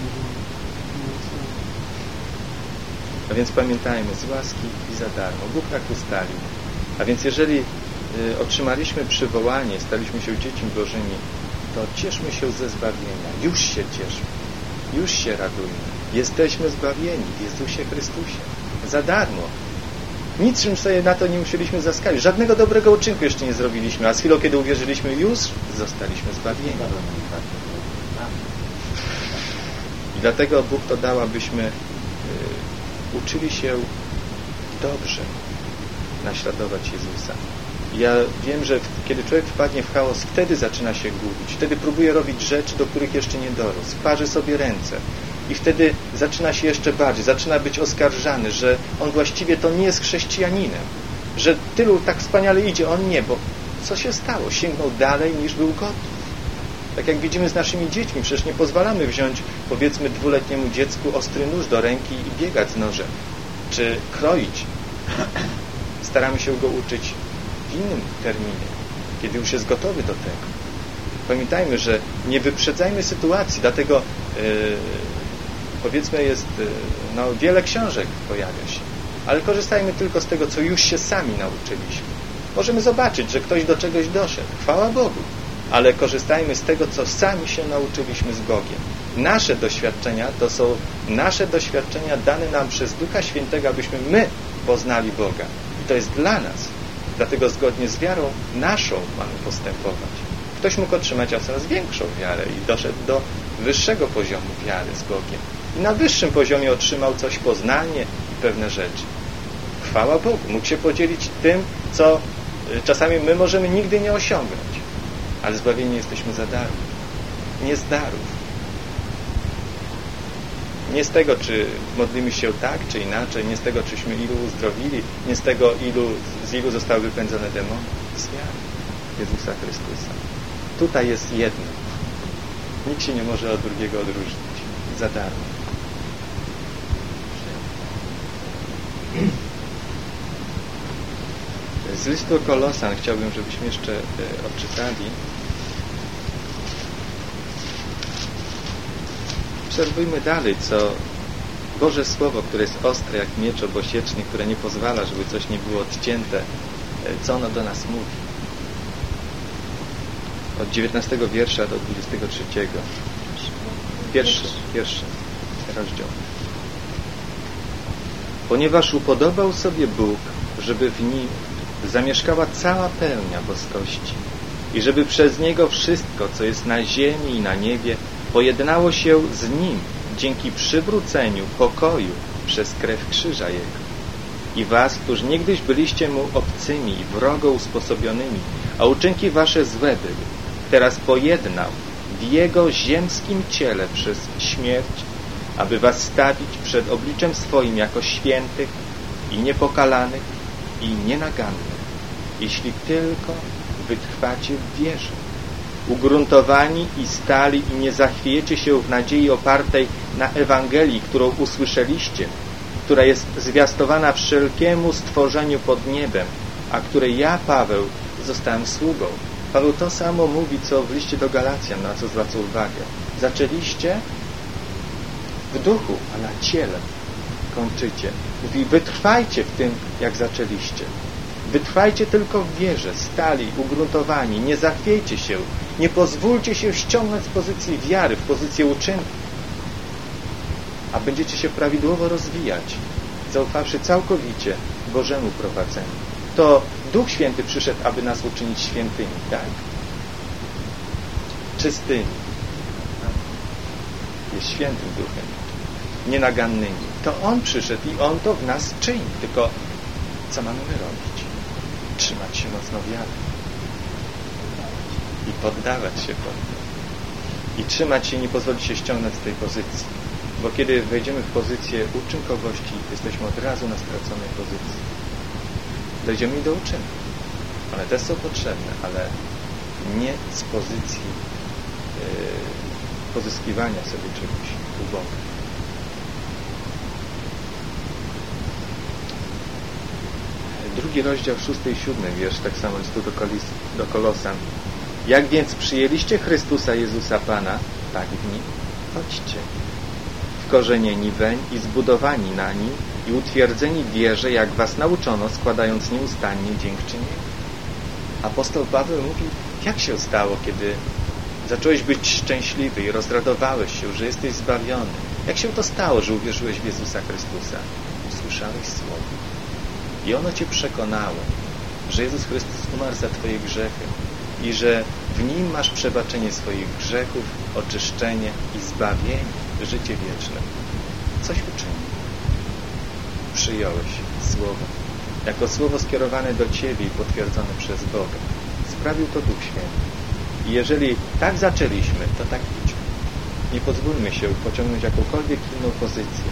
A więc pamiętajmy, z łaski i za darmo. Bóg tak ustalił. A więc jeżeli otrzymaliśmy przywołanie, staliśmy się dziećmi Bożymi, to cieszmy się ze zbawienia. Już się cieszmy. Już się radujmy. Jesteśmy zbawieni w Jezusie Chrystusie. Za darmo. Niczym sobie na to nie musieliśmy zaskalić. Żadnego dobrego uczynku jeszcze nie zrobiliśmy. A z chwilą, kiedy uwierzyliśmy, już zostaliśmy zbawieni. I dlatego Bóg to dał, abyśmy uczyli się dobrze naśladować Jezusa. Ja wiem, że kiedy człowiek wpadnie w chaos, wtedy zaczyna się gubić. Wtedy próbuje robić rzeczy, do których jeszcze nie dorósł. Parzy sobie ręce. I wtedy zaczyna się jeszcze bardziej. Zaczyna być oskarżany, że on właściwie to nie jest chrześcijaninem. Że tylu tak wspaniale idzie, on nie, bo co się stało? Sięgnął dalej niż był gotów. Tak jak widzimy z naszymi dziećmi, przecież nie pozwalamy wziąć, powiedzmy, 2-letniemu dziecku ostry nóż do ręki i biegać z nożem. Czy kroić. Staramy się go uczyć w innym terminie, kiedy już jest gotowy do tego. Pamiętajmy, że nie wyprzedzajmy sytuacji, dlatego powiedzmy jest wiele książek pojawia się, ale korzystajmy tylko z tego, co już się sami nauczyliśmy. Możemy zobaczyć, że ktoś do czegoś doszedł. Chwała Bogu. Ale korzystajmy z tego, co sami się nauczyliśmy z Bogiem. Nasze doświadczenia to są nasze doświadczenia dane nam przez Ducha Świętego, abyśmy my poznali Boga. I to jest dla nas. Dlatego zgodnie z wiarą naszą mamy postępować. Ktoś mógł otrzymać coraz większą wiarę i doszedł do wyższego poziomu wiary z Bogiem. I na wyższym poziomie otrzymał coś, poznanie i pewne rzeczy. Chwała Bogu. Mógł się podzielić tym, co czasami my możemy nigdy nie osiągnąć. Ale zbawieni jesteśmy za darmo. Nie z darów. Nie z tego, czy modlimy się tak, czy inaczej, nie z tego, czyśmy ilu uzdrowili, nie z tego, z ilu zostały wypędzone demony. Z wiary Jezusa Chrystusa. Tutaj jest jedno. Nikt się nie może od drugiego odróżnić. Za darmo. Z listu Kolosan chciałbym, żebyśmy jeszcze odczytali. Obserwujmy dalej, co Boże Słowo, które jest ostre jak miecz obosieczny, które nie pozwala, żeby coś nie było odcięte, co ono do nas mówi. Od 19 wiersza do 23. Pierwszy rozdział. Ponieważ upodobał sobie Bóg, żeby w nim zamieszkała cała pełnia boskości i żeby przez Niego wszystko, co jest na ziemi i na niebie, pojednało się z Nim dzięki przywróceniu pokoju przez krew krzyża Jego. I was, którzy niegdyś byliście Mu obcymi i wrogo usposobionymi, a uczynki wasze złe były, teraz pojednał w Jego ziemskim ciele przez śmierć, aby was stawić przed obliczem swoim jako świętych i niepokalanych i nienagannych, jeśli tylko wytrwacie w wierze, ugruntowani i stali i nie zachwiejecie się w nadziei opartej na Ewangelii, którą usłyszeliście, która jest zwiastowana wszelkiemu stworzeniu pod niebem, a której ja, Paweł, zostałem sługą. Paweł to samo mówi, co w liście do Galacjan, na co zwraca uwagę. Zaczęliście w duchu, a na ciele kończycie. Mówi, wytrwajcie w tym, jak zaczęliście. Wytrwajcie tylko w wierze, stali, ugruntowani, nie zachwiejcie się, nie pozwólcie się ściągnąć z pozycji wiary w pozycję uczynku, a będziecie się prawidłowo rozwijać, zaufawszy całkowicie Bożemu prowadzeniu. To Duch Święty przyszedł, aby nas uczynić świętymi, tak? Czystymi. Jest świętym Duchem. Nienagannymi. To On przyszedł i On to w nas czyni. Tylko co mamy my robić? Trzymać się mocno wiary. I poddawać się pod to. I trzymać się, nie pozwolić się ściągnąć z tej pozycji. Bo kiedy wejdziemy w pozycję uczynkowości, jesteśmy od razu na straconej pozycji. Dojdziemy i do uczynku. One też są potrzebne, ale nie z pozycji pozyskiwania sobie czegoś u Boga. Drugi rozdział, 6 i 7 wiersz, tak samo listu do Kolosan. Jak więc przyjęliście Chrystusa Jezusa Pana, tak w Nim chodźcie. Wkorzenieni weń i zbudowani na Nim i utwierdzeni w wierze, jak was nauczono, składając nieustannie dziękczynienie. Apostoł Paweł mówi, jak się stało, kiedy zacząłeś być szczęśliwy i rozradowałeś się, że jesteś zbawiony. Jak się to stało, że uwierzyłeś w Jezusa Chrystusa? Usłyszałeś Słowo. I ono cię przekonało, że Jezus Chrystus umarł za twoje grzechy i że w Nim masz przebaczenie swoich grzechów, oczyszczenie i zbawienie, życie wieczne. Coś uczynił. Przyjąłeś Słowo. Jako Słowo skierowane do ciebie i potwierdzone przez Boga. Sprawił to Duch Święty. I jeżeli tak zaczęliśmy, to tak idźmy. Nie pozwólmy się pociągnąć jakąkolwiek inną pozycję.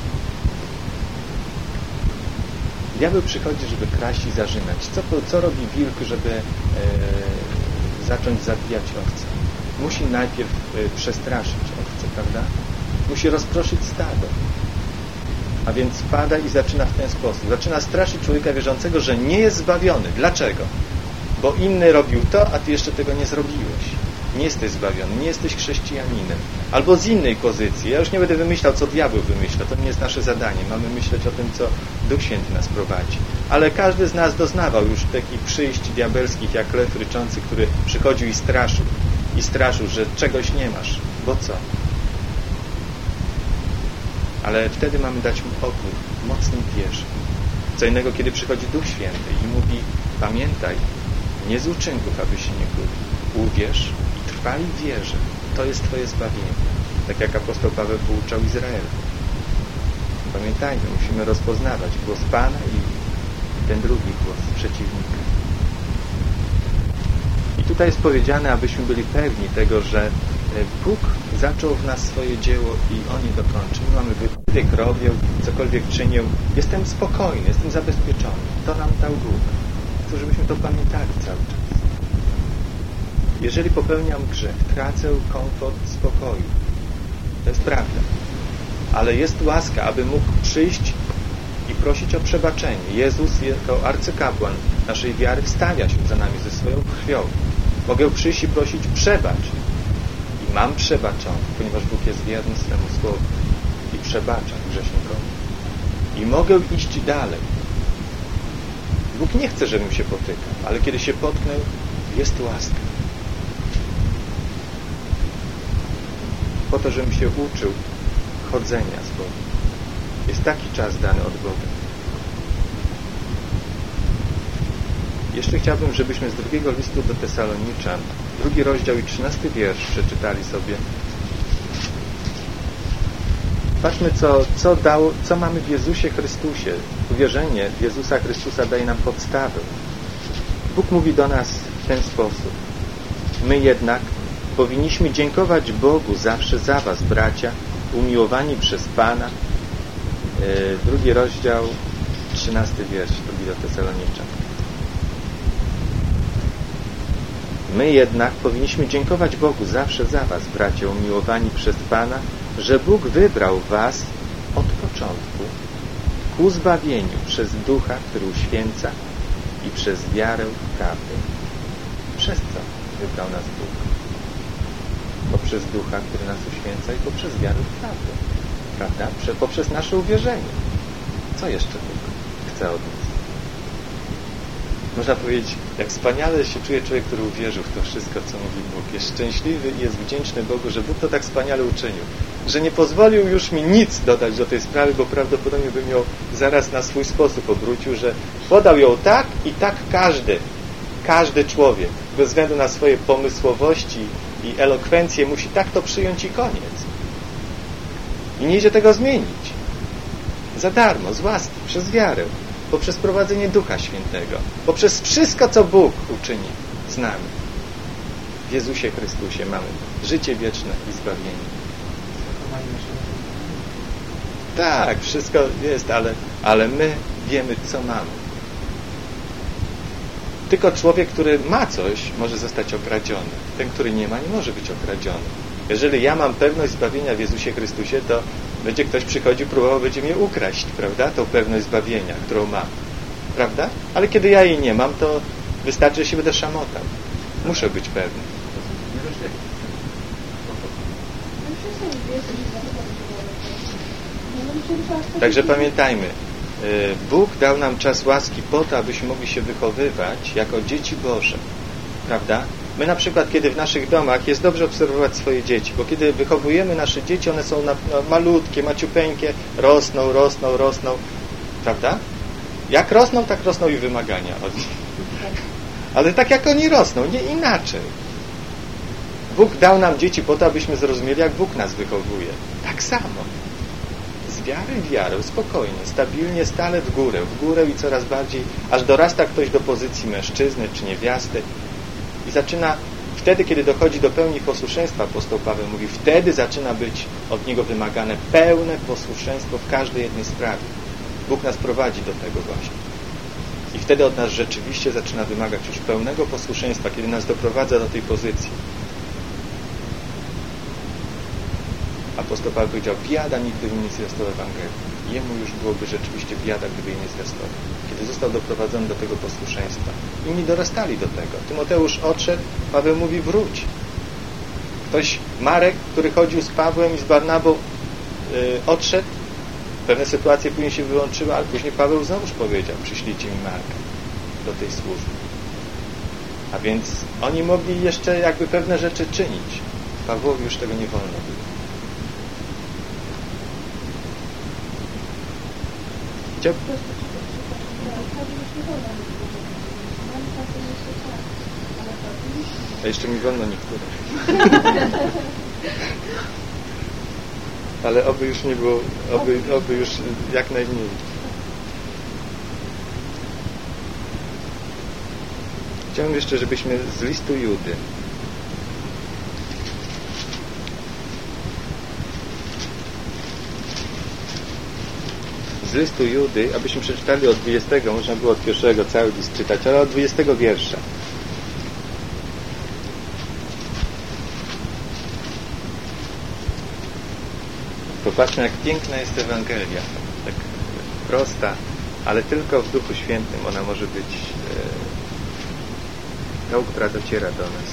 Diabeł przychodzi, żeby kraść i zarzynać. Co robi wilk, żeby zacząć zabijać owce? Musi najpierw przestraszyć owce, prawda? Musi rozproszyć stado. A więc wpada i zaczyna w ten sposób. Zaczyna straszyć człowieka wierzącego, że nie jest zbawiony. Dlaczego? Bo inny robił to, a ty jeszcze tego nie zrobiłeś. Nie jesteś zbawiony, nie jesteś chrześcijaninem. Albo z innej pozycji. Ja już nie będę wymyślał, co diabeł wymyśla. To nie jest nasze zadanie. Mamy myśleć o tym, co Duch Święty nas prowadzi. Ale każdy z nas doznawał już takich przyjść diabelskich, jak lew ryczący, który przychodził i straszył, że czegoś nie masz. Bo co? Ale wtedy mamy dać mu opór, mocnej wierze. Co innego, kiedy przychodzi Duch Święty i mówi, pamiętaj, nie z uczynków, aby się nie kłócić. Uwierz i trwaj w wierze. To jest twoje zbawienie. Tak jak apostoł Paweł pouczał Izrael. Pamiętajmy, musimy rozpoznawać głos Pana i ten drugi głos przeciwnika. I tutaj jest powiedziane, abyśmy byli pewni tego, że Bóg zaczął w nas swoje dzieło i On je dokończy. My mamy cokolwiek robię, cokolwiek czynię, jestem spokojny, jestem zabezpieczony. To nam dał Bóg. Chcę, żebyśmy to pamiętali cały czas. Jeżeli popełniam grzech, tracę komfort spokoju. To jest prawda. Ale jest łaska, aby mógł przyjść i prosić o przebaczenie. Jezus jako arcykapłan naszej wiary wstawia się za nami ze swoją krwią. Mogę przyjść i prosić: przebacz. I mam przebaczony, ponieważ Bóg jest wierny swemu słowu i przebacza grzesznikowi. I mogę iść dalej. Bóg nie chce, żebym się potykał, ale kiedy się potknę, jest łaska. Po to, żebym się uczył chodzenia z Bogiem. Jest taki czas dany od Boga. Jeszcze chciałbym, żebyśmy z drugiego listu do Tesaloniczan, 2 rozdział i 13 wiersz przeczytali sobie. Patrzmy, co mamy w Jezusie Chrystusie. Uwierzenie w Jezusa Chrystusa daje nam podstawę. Bóg mówi do nas w ten sposób. My jednak powinniśmy dziękować Bogu zawsze za was, bracia, umiłowani przez Pana. 2 rozdział, 13 wiersz, 2 do Tesaloniczan. My jednak powinniśmy dziękować Bogu zawsze za was, bracia, umiłowani przez Pana, że Bóg wybrał was od początku ku zbawieniu przez Ducha, który uświęca, i przez wiarę w prawdę. Przez co wybrał nas Bóg? Poprzez Ducha, który nas uświęca, i poprzez wiarę w prawdę. Prawda? Poprzez nasze uwierzenie. Co jeszcze Bóg chce od nas? Można powiedzieć, jak wspaniale się czuje człowiek, który uwierzył w to wszystko, co mówi Bóg. Jest szczęśliwy i jest wdzięczny Bogu, że Bóg to tak wspaniale uczynił. Że nie pozwolił już mi nic dodać do tej sprawy, bo prawdopodobnie bym ją zaraz na swój sposób obrócił, że podał ją tak i tak każdy człowiek, bez względu na swoje pomysłowości i elokwencję, musi tak to przyjąć i koniec. I nie idzie tego zmienić. Za darmo, z łaski, przez wiarę, poprzez prowadzenie Ducha Świętego, poprzez wszystko, co Bóg uczyni z nami. W Jezusie Chrystusie mamy życie wieczne i zbawienie. Tak, wszystko jest, ale my wiemy, co mamy. Tylko człowiek, który ma coś, może zostać okradziony. Ten, który nie ma, nie może być okradziony. Jeżeli ja mam pewność zbawienia w Jezusie Chrystusie, to będzie ktoś przychodził, próbował, będzie mnie ukraść, prawda? Tą pewność zbawienia, którą mam. Prawda? Ale kiedy ja jej nie mam, to wystarczy, że się będę szamotał. Muszę być pewny. Także pamiętajmy, Bóg dał nam czas łaski po to, abyśmy mogli się wychowywać jako dzieci Boże. Prawda? My na przykład, kiedy w naszych domach, jest dobrze obserwować swoje dzieci, bo kiedy wychowujemy nasze dzieci, one są malutkie, maciupeńkie, rosną, prawda? Jak rosną, tak rosną i wymagania od nich. Ale tak jak oni rosną, nie inaczej. Bóg dał nam dzieci po to, abyśmy zrozumieli, jak Bóg nas wychowuje. Tak samo. Z wiary w wiarę, spokojnie, stabilnie, stale w górę i coraz bardziej, aż dorasta ktoś do pozycji mężczyzny czy niewiasty. I zaczyna, wtedy, kiedy dochodzi do pełni posłuszeństwa, apostoł Paweł mówi, wtedy zaczyna być od niego wymagane pełne posłuszeństwo w każdej jednej sprawie. Bóg nas prowadzi do tego właśnie. I wtedy od nas rzeczywiście zaczyna wymagać już pełnego posłuszeństwa, kiedy nas doprowadza do tej pozycji. Apostoł Paweł powiedział, biada mi, gdyby nie zwiastował Ewangelii. Jemu już byłoby rzeczywiście biada, gdyby jej nie zwiastował. Kiedy został doprowadzony do tego posłuszeństwa. Inni dorastali do tego. Tymoteusz odszedł, Paweł mówi, wróć. Ktoś, Marek, który chodził z Pawłem i z Barnabą, odszedł. Pewne sytuacje później się wyłączyły, ale później Paweł znowuż powiedział, przyślijcie mi Marka do tej służby. A więc oni mogli jeszcze jakby pewne rzeczy czynić. Pawłowi już tego nie wolno było. A jeszcze mi wolno niektóre. Ale oby już nie było, oby już jak najmniej. Chciałem jeszcze, żebyśmy z listu Judy z listu Judy, abyśmy przeczytali od 20, można było od pierwszego cały list czytać, ale od 20 wiersza. Popatrzmy, jak piękna jest Ewangelia. Tak prosta, ale tylko w Duchu Świętym ona może być tą, która dociera do nas.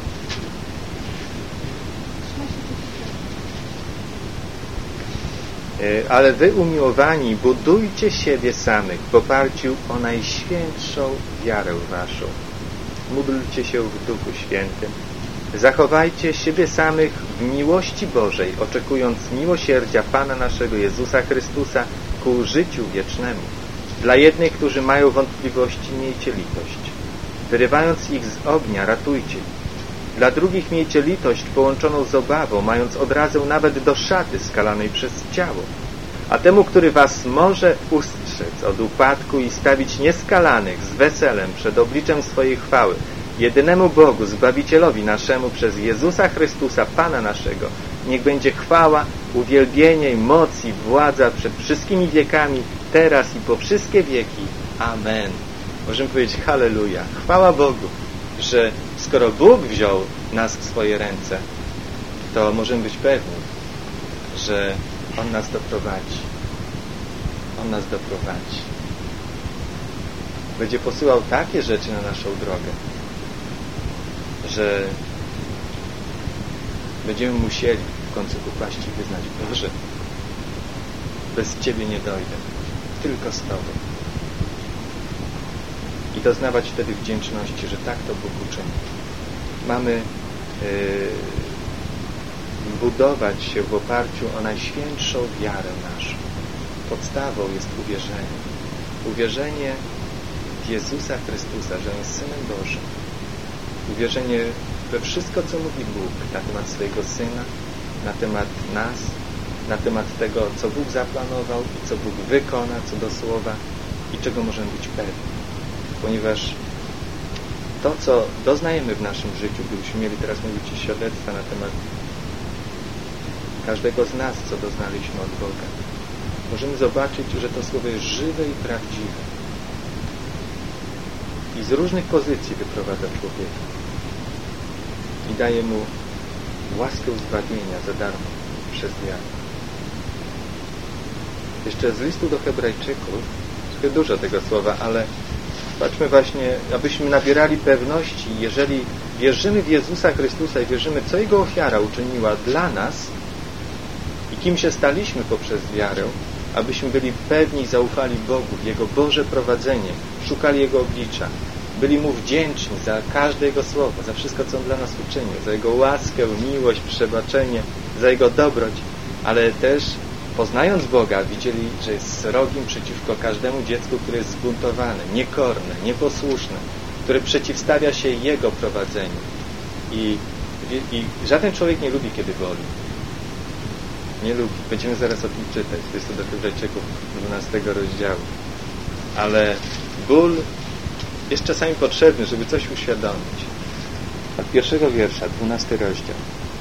Ale wy, umiłowani, budujcie siebie samych w oparciu o najświętszą wiarę waszą. Módlcie się w Duchu Świętym. Zachowajcie siebie samych w miłości Bożej, oczekując miłosierdzia Pana naszego Jezusa Chrystusa ku życiu wiecznemu. Dla jednych, którzy mają wątpliwości, miejcie litość. Wyrywając ich z ognia, ratujcie ich. Dla drugich miejcie litość połączoną z obawą, mając odrazę nawet do szaty skalanej przez ciało. A temu, który was może ustrzec od upadku i stawić nieskalanych z weselem przed obliczem swojej chwały, jedynemu Bogu, Zbawicielowi naszemu przez Jezusa Chrystusa, Pana naszego, niech będzie chwała, uwielbienie i moc i władza przed wszystkimi wiekami, teraz i po wszystkie wieki. Amen. Możemy powiedzieć halleluja. Chwała Bogu, że skoro Bóg wziął nas w swoje ręce, to możemy być pewni, że On nas doprowadzi. On nas doprowadzi. Będzie posyłał takie rzeczy na naszą drogę, że będziemy musieli w końcu upaść i wyznać: Boże, bez Ciebie nie dojdę, tylko z Tobą. I doznawać wtedy wdzięczności, że tak to Bóg uczynił. Mamy budować się w oparciu o najświętszą wiarę naszą. Podstawą jest uwierzenie. Uwierzenie w Jezusa Chrystusa, że On jest Synem Bożym. Uwierzenie we wszystko, co mówi Bóg na temat swojego Syna, na temat nas, na temat tego, co Bóg zaplanował i co Bóg wykona co do Słowa i czego możemy być pewni. Ponieważ to, co doznajemy w naszym życiu, gdybyśmy mieli teraz mówić świadectwa na temat każdego z nas, co doznaliśmy od Boga, możemy zobaczyć, że to Słowo jest żywe i prawdziwe. I z różnych pozycji wyprowadza człowieka. I daje mu łaskę zbawienia za darmo przez wiarę. Jeszcze z listu do Hebrajczyków, trochę dużo tego słowa, ale patrzmy właśnie, abyśmy nabierali pewności, jeżeli wierzymy w Jezusa Chrystusa i wierzymy, co Jego ofiara uczyniła dla nas i kim się staliśmy poprzez wiarę, abyśmy byli pewni i zaufali Bogu, w Jego Boże prowadzenie, szukali Jego oblicza, byli Mu wdzięczni za każde Jego słowo, za wszystko, co On dla nas uczynił, za Jego łaskę, miłość, przebaczenie, za Jego dobroć, ale też poznając Boga, widzieli, że jest srogim przeciwko każdemu dziecku, które jest zbuntowane, niekorne, nieposłuszne, które przeciwstawia się Jego prowadzeniu. I żaden człowiek nie lubi, kiedy boli. Nie lubi. Będziemy zaraz o tym czytać. To jest to do Hebrajczyków 12 rozdziału. Ale ból jest czasami potrzebny, żeby coś uświadomić. Od pierwszego wiersza, 12 rozdział.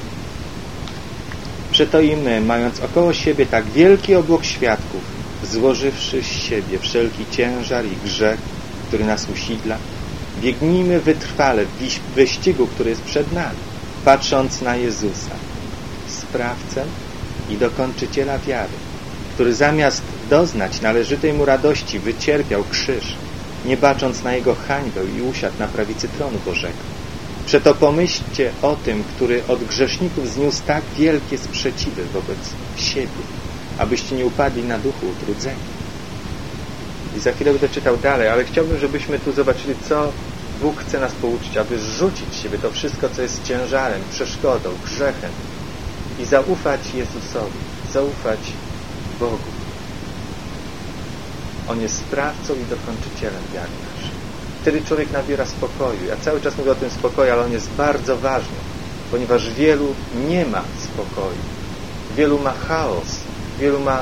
Przeto i my, mając około siebie tak wielki obłok świadków, złożywszy z siebie wszelki ciężar i grzech, który nas usidla, biegnijmy wytrwale w wyścigu, który jest przed nami, patrząc na Jezusa, sprawcę i dokończyciela wiary, który zamiast doznać należytej Mu radości wycierpiał krzyż, nie bacząc na Jego hańbę i usiadł na prawicy tronu Bożego. Przeto pomyślcie o tym, który od grzeszników zniósł tak wielkie sprzeciwy wobec siebie, abyście nie upadli na duchu utrudzeni. I za chwilę będę czytał dalej, ale chciałbym, żebyśmy tu zobaczyli, co Bóg chce nas pouczyć, aby zrzucić z siebie to wszystko, co jest ciężarem, przeszkodą, grzechem i zaufać Jezusowi, zaufać Bogu. On jest sprawcą i dokończycielem wiary naszej. Wtedy człowiek nabiera spokoju. Ja cały czas mówię o tym spokoju, ale on jest bardzo ważny, ponieważ wielu nie ma spokoju. Wielu ma chaos. Wielu ma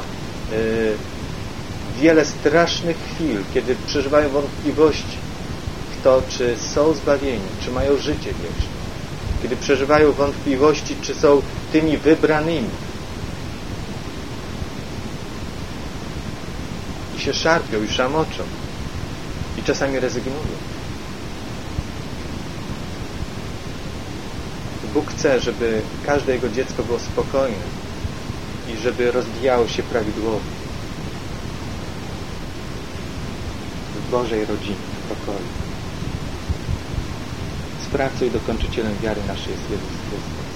wiele strasznych chwil, kiedy przeżywają wątpliwości w to, czy są zbawieni, czy mają życie wieczne. Kiedy przeżywają wątpliwości, czy są tymi wybranymi. i się szarpią i szamoczą i czasami rezygnują. Bóg chce, żeby każde Jego dziecko było spokojne i żeby rozwijało się prawidłowo w Bożej rodzinie, w pokoju. Sprawcą i dokończycielem wiary naszej jest Jezus Chrystus.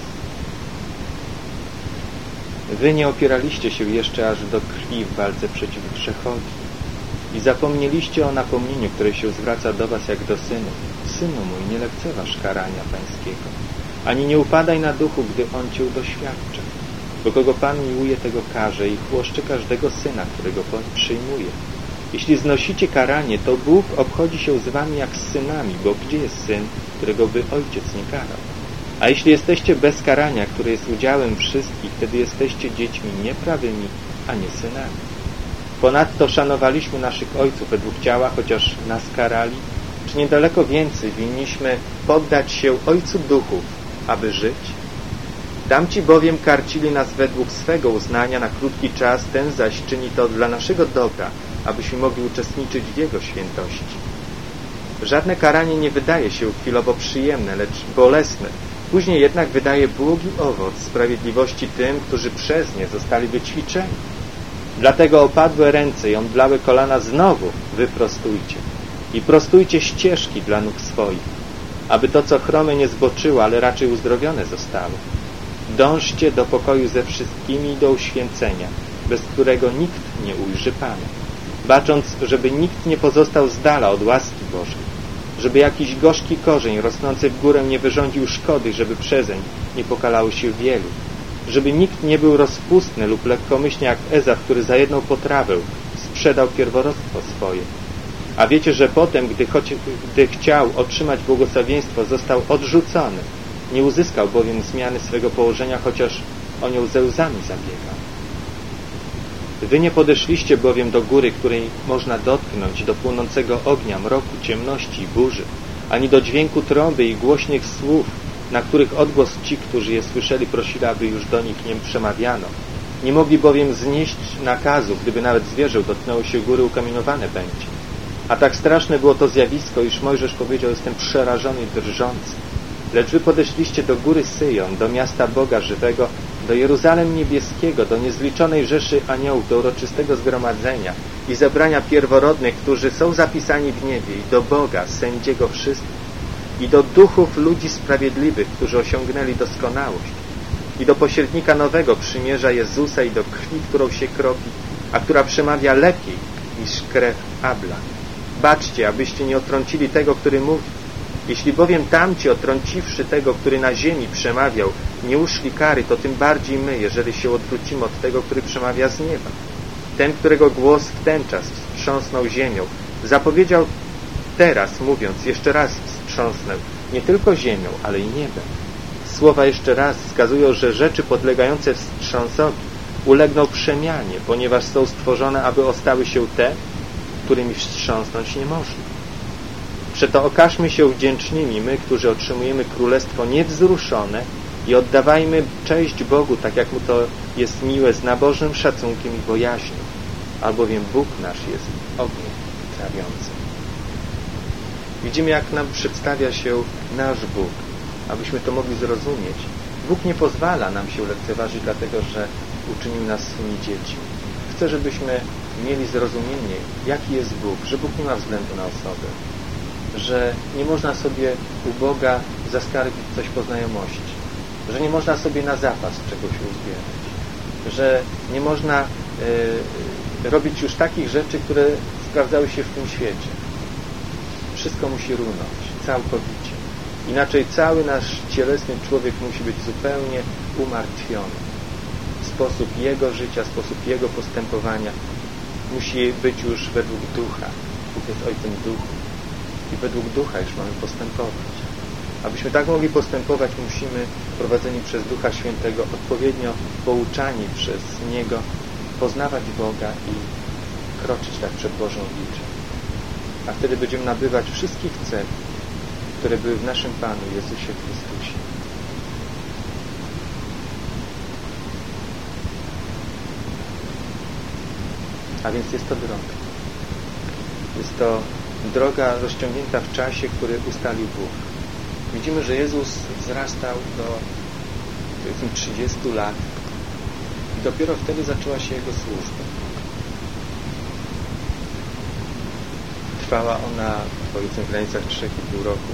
Wy nie opieraliście się jeszcze aż do krwi w walce przeciw grzechowi i zapomnieliście o napomnieniu, które się zwraca do was jak do synów. Synu mój, nie lekceważ karania pańskiego, ani nie upadaj na duchu, gdy on cię doświadczy. Bo kogo Pan miłuje, tego karze i chłoszczy każdego syna, którego Pan przyjmuje. Jeśli znosicie karanie, to Bóg obchodzi się z wami jak z synami, bo gdzie jest syn, którego by ojciec nie karał? A jeśli jesteście bez karania, które jest udziałem wszystkich, wtedy jesteście dziećmi nieprawymi, a nie synami. Ponadto szanowaliśmy naszych ojców według ciała, chociaż nas karali, czy niedaleko więcej winniśmy poddać się Ojcu Duchów, aby żyć? Tamci bowiem karcili nas według swego uznania na krótki czas, ten zaś czyni to dla naszego dobra, abyśmy mogli uczestniczyć w Jego świętości. Żadne karanie nie wydaje się chwilowo przyjemne, lecz bolesne. Później jednak wydaje błogi owoc sprawiedliwości tym, którzy przez nie zostali wyćwiczeni. Dlatego opadłe ręce i omdlałe kolana znowu wyprostujcie i prostujcie ścieżki dla nóg swoich, aby to, co chrome, nie zboczyło, ale raczej uzdrowione zostało. Dążcie do pokoju ze wszystkimi i do uświęcenia, bez którego nikt nie ujrzy Pana, bacząc, żeby nikt nie pozostał z dala od łaski Bożej, żeby jakiś gorzki korzeń rosnący w górę nie wyrządził szkody, żeby przezeń nie pokalało się wielu, żeby nikt nie był rozpustny lub lekkomyślny jak Ezaf, który za jedną potrawę sprzedał pierworodstwo swoje. A wiecie, że potem, gdy chciał otrzymać błogosławieństwo, został odrzucony. Nie uzyskał bowiem zmiany swego położenia, chociaż o nią ze łzami zabiegał. Wy nie podeszliście bowiem do góry, której można dotknąć, do płonącego ognia, mroku, ciemności i burzy, ani do dźwięku trąby i głośnych słów, na których odgłos ci, którzy je słyszeli, prosili, aby już do nich nie przemawiano. Nie mogli bowiem znieść nakazu, gdyby nawet zwierzę dotknęło się góry, ukamienowane będzie. A tak straszne było to zjawisko, iż Mojżesz powiedział: jestem przerażony i drżący. Lecz wy podeszliście do góry Syjon, do miasta Boga żywego, do Jeruzalem niebieskiego, do niezliczonej rzeszy aniołów, do uroczystego zgromadzenia i zebrania pierworodnych, którzy są zapisani w niebie, i do Boga, sędziego wszystkich, i do duchów ludzi sprawiedliwych, którzy osiągnęli doskonałość, i do pośrednika nowego przymierza Jezusa, i do krwi, którą się kropi, a która przemawia lepiej niż krew Abla. Baczcie, abyście nie otrącili tego, który mówi. Jeśli bowiem tamci, otrąciwszy tego, który na ziemi przemawiał, nie uszli kary, to tym bardziej my, jeżeli się odwrócimy od tego, który przemawia z nieba. Ten, którego głos w ten czas wstrząsnął ziemią, zapowiedział teraz, mówiąc: jeszcze raz wstrząsnę nie tylko ziemią, ale i niebem. Słowa jeszcze raz wskazują, że rzeczy podlegające wstrząsowi ulegną przemianie, ponieważ są stworzone, aby ostały się te, którymi wstrząsnąć nie można. Przeto okażmy się wdzięcznymi, my, którzy otrzymujemy królestwo niewzruszone, i oddawajmy cześć Bogu, tak jak Mu to jest miłe, z nabożnym szacunkiem i bojaźnią, albowiem Bóg nasz jest ogniem trawiącym. Widzimy, jak nam przedstawia się nasz Bóg. Abyśmy to mogli zrozumieć, Bóg nie pozwala nam się lekceważyć, dlatego że uczynił nas swymi dziećmi. Chce, żebyśmy mieli zrozumienie, jaki jest Bóg, że Bóg nie ma względu na osobę, że nie można sobie u Boga zaskarbić coś po znajomości, że nie można sobie na zapas czegoś uzbierać, że nie można robić już takich rzeczy, które sprawdzały się w tym świecie. Wszystko musi runąć, całkowicie. Inaczej cały nasz cielesny człowiek musi być zupełnie umartwiony. Sposób jego życia, sposób jego postępowania musi być już według ducha. Bóg jest Ojcem duchu. I według ducha już mamy postępować. Abyśmy tak mogli postępować, musimy, prowadzeni przez Ducha Świętego, odpowiednio pouczani przez Niego, poznawać Boga i kroczyć tak przed Bożą liczbą. A wtedy będziemy nabywać wszystkich cech, które były w naszym Panu Jezusie Chrystusie. A więc jest to droga. Jest to droga rozciągnięta w czasie, który ustalił Bóg. Widzimy, że Jezus wzrastał do, powiedzmy, 30 lat i dopiero wtedy zaczęła się Jego służba. Trwała ona, powiedzmy, w granicach 3,5 roku.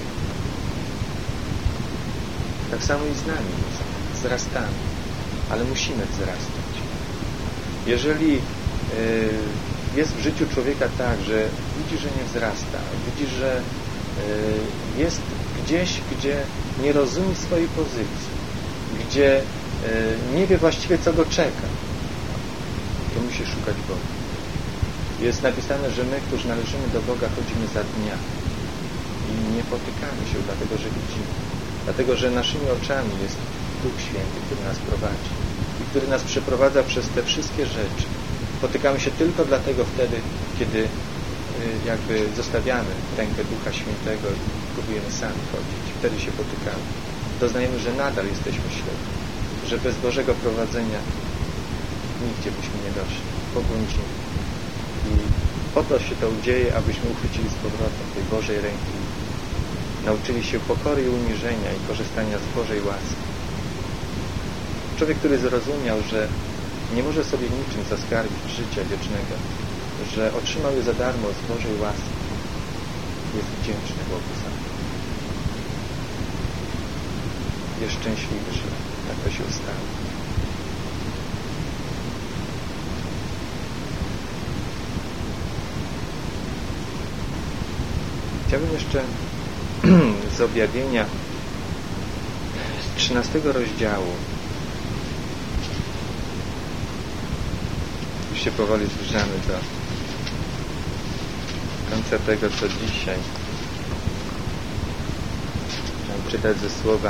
Tak samo i z nami wzrastamy, ale musimy wzrastać. Jeżeli jest w życiu człowieka tak, że widzi, że nie wzrasta, widzi, że jest gdzieś, gdzie nie rozumie swojej pozycji, gdzie nie wie właściwie, co go czeka, to musi szukać Boga. Jest napisane, że my, którzy należymy do Boga, chodzimy za dnia i nie potykamy się, dlatego że widzimy. Dlatego, że naszymi oczami jest Duch Święty, który nas prowadzi i który nas przeprowadza przez te wszystkie rzeczy. Potykamy się tylko dlatego wtedy, kiedy jakby zostawiamy rękę Ducha Świętego i próbujemy sami chodzić. Wtedy się potykamy. Doznajemy, że nadal jesteśmy ślepi, że bez Bożego prowadzenia nigdzie byśmy nie doszli. Pobłądzimy. I po to się to dzieje, abyśmy uchwycili z powrotem tej Bożej ręki. Nauczyli się pokory i uniżenia i korzystania z Bożej łaski. Człowiek, który zrozumiał, że nie może sobie niczym zaskarbić życia wiecznego, że otrzymał je za darmo z Bożej łaski, jest wdzięczny Bogu za to. Jest szczęśliwy, że tak to się stało. Chciałbym jeszcze z objawienia z 13 rozdziału, już się powoli zbliżamy do końca tego, co dzisiaj chciałem czytać ze słowa,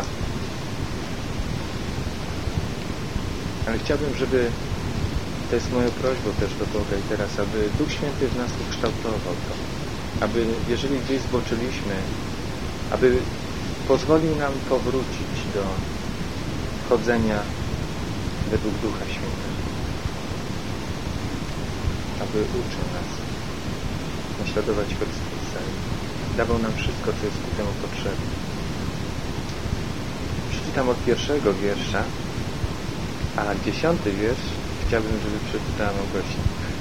ale chciałbym, żeby, to jest moją prośbą też do Boga i teraz, aby Duch Święty w nas ukształtował to, aby, jeżeli gdzieś zboczyliśmy, aby pozwolił nam powrócić do chodzenia według Ducha Świętego, aby uczył nas naśladować Chrystusa i dawał nam wszystko, co jest ku temu potrzebne. Przeczytam od 1 wiersza, a 10 wiersz chciałbym, żeby przeczytała Małgosia.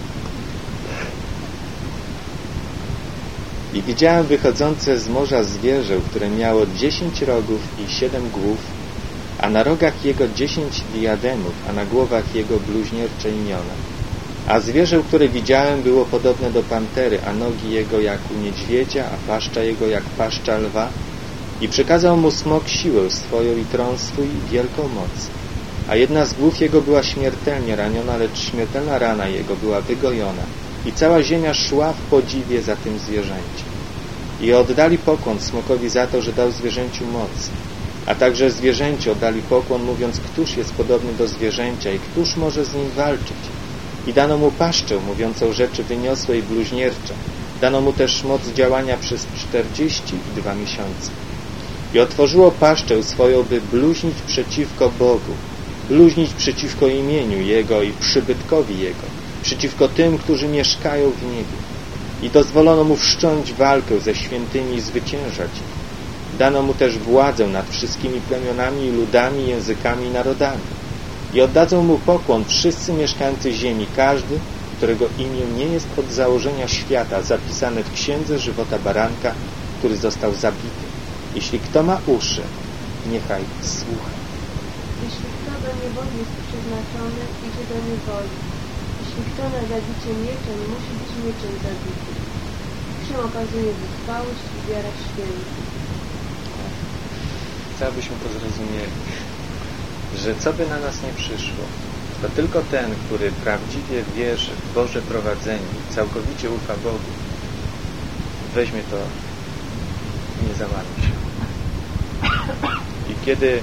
I widziałem wychodzące z morza zwierzę, które miało 10 rogów i 7 głów, a na rogach jego 10 diademów, a na głowach jego bluźniercze imiona. A zwierzę, które widziałem, było podobne do pantery, a nogi jego jak u niedźwiedzia, a paszcza jego jak paszcza lwa. I przekazał mu smok siłę swoją i tron swój i wielką moc. A jedna z głów jego była śmiertelnie raniona, lecz śmiertelna rana jego była wygojona. I cała ziemia szła w podziwie za tym zwierzęciem. I oddali pokłon smokowi za to, że dał zwierzęciu moc. A także zwierzęciu oddali pokłon, mówiąc, któż jest podobny do zwierzęcia i któż może z nim walczyć. I dano mu paszczę, mówiącą rzeczy wyniosłe i bluźniercze. Dano mu też moc działania przez 42 miesiące. I otworzyło paszczę swoją, by bluźnić przeciwko Bogu, bluźnić przeciwko imieniu Jego i przybytkowi Jego, przeciwko tym, którzy mieszkają w niebie. I dozwolono mu wszcząć walkę ze świętymi i zwyciężać ich. Dano mu też władzę nad wszystkimi plemionami, ludami, językami i narodami. I oddadzą mu pokłon wszyscy mieszkańcy ziemi, każdy, którego imię nie jest od założenia świata zapisane w Księdze Żywota Baranka, który został zabity. Jeśli kto ma uszy, niechaj słucha. Jeśli kto do niewoli jest przeznaczony, idzie do niewoli. Jeśli kto na zabicie mieczem, musi być mieczem zabity. Czym okazuje wytrwałość i wiara święta. Chcę, abyśmy to zrozumieli, że co by na nas nie przyszło, to tylko ten, który prawdziwie wierzy w Boże prowadzenie i całkowicie ufa Bogu, weźmie to i nie załamie się. I kiedy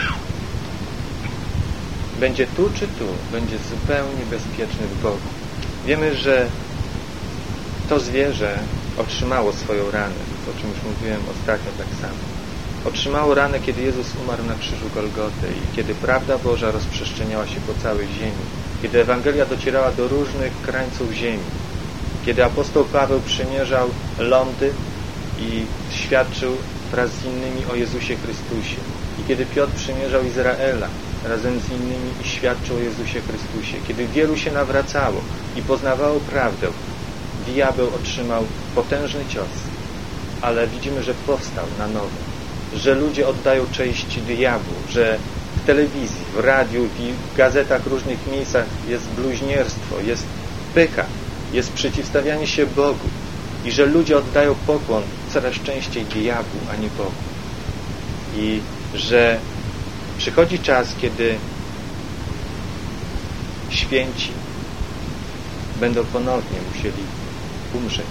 będzie tu czy tu, będzie zupełnie bezpieczny w Bogu. Wiemy, że to zwierzę otrzymało swoją ranę, o czym już mówiłem ostatnio tak samo. Otrzymało ranę, kiedy Jezus umarł na krzyżu Golgoty i kiedy prawda Boża rozprzestrzeniała się po całej ziemi, kiedy Ewangelia docierała do różnych krańców ziemi. Kiedy apostoł Paweł przymierzał lądy i świadczył wraz z innymi o Jezusie Chrystusie. I kiedy Piotr przymierzał Izraela razem z innymi i świadczył o Jezusie Chrystusie. Kiedy wielu się nawracało i poznawało prawdę, diabeł otrzymał potężny cios. Ale widzimy, że powstał na nowo. Że ludzie oddają cześć diabłu, że w telewizji, w radiu, w gazetach, różnych miejscach jest bluźnierstwo, jest pycha, jest przeciwstawianie się Bogu i że ludzie oddają pokłon coraz częściej diabłu, a nie Bogu. I że przychodzi czas, kiedy święci będą ponownie musieli umrzeć,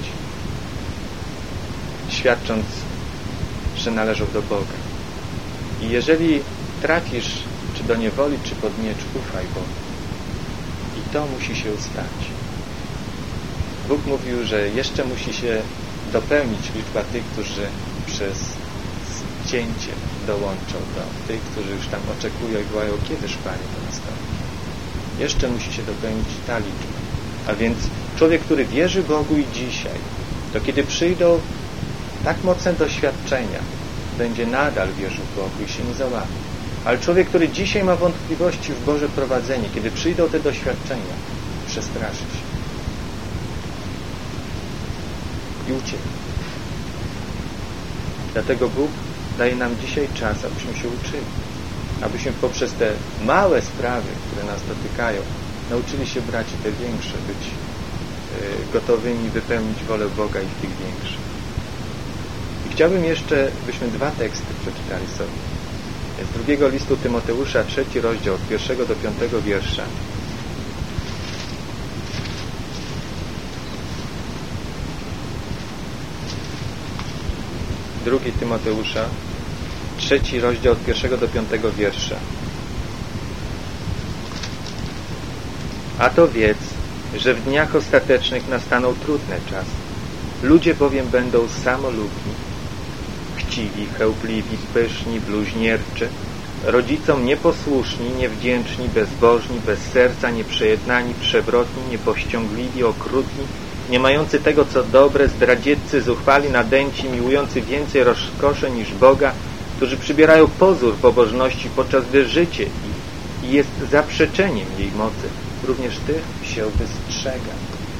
świadcząc, że należą do Boga. I jeżeli trafisz czy do niewoli, czy pod miecz, ufaj Bogu. I to musi się stać. Bóg mówił, że jeszcze musi się dopełnić liczba tych, którzy przez cięcie dołączą do tych, którzy już tam oczekują i wołają, kiedyż Panie to nastąpi. Jeszcze musi się dopełnić ta liczba. A więc człowiek, który wierzy Bogu i dzisiaj, to kiedy przyjdą tak mocne doświadczenia, będzie nadal wierzył w Bogu i się nie załamie. Ale człowiek, który dzisiaj ma wątpliwości w Boże prowadzenie, kiedy przyjdą te doświadczenia, przestraszy się i ucieknie. Dlatego Bóg daje nam dzisiaj czas, abyśmy się uczyli. Abyśmy poprzez te małe sprawy, które nas dotykają, nauczyli się brać i te większe, być gotowymi wypełnić wolę Boga i w tych większych. I chciałbym jeszcze, byśmy dwa teksty przeczytali sobie. Z drugiego listu Tymoteusza, 3 rozdział, od 1 do 5 wiersza. Drugi Tymoteusza, 3 rozdział, od 1 do 5 wiersza. A to wiedz, że w dniach ostatecznych nastaną trudne czasy. Ludzie bowiem będą samolubni, chciwi, chełpliwi, pyszni, bluźnierczy, rodzicom nieposłuszni, niewdzięczni, bezbożni, bez serca, nieprzejednani, przewrotni, niepowściągliwi, okrutni, nie mający tego, co dobre, zdradzieccy, zuchwali, nadęci, miłujący więcej rozkosze niż Boga, którzy przybierają pozór pobożności, podczas gdy życie ich jest zaprzeczeniem jej mocy. Również tych się wystrzega.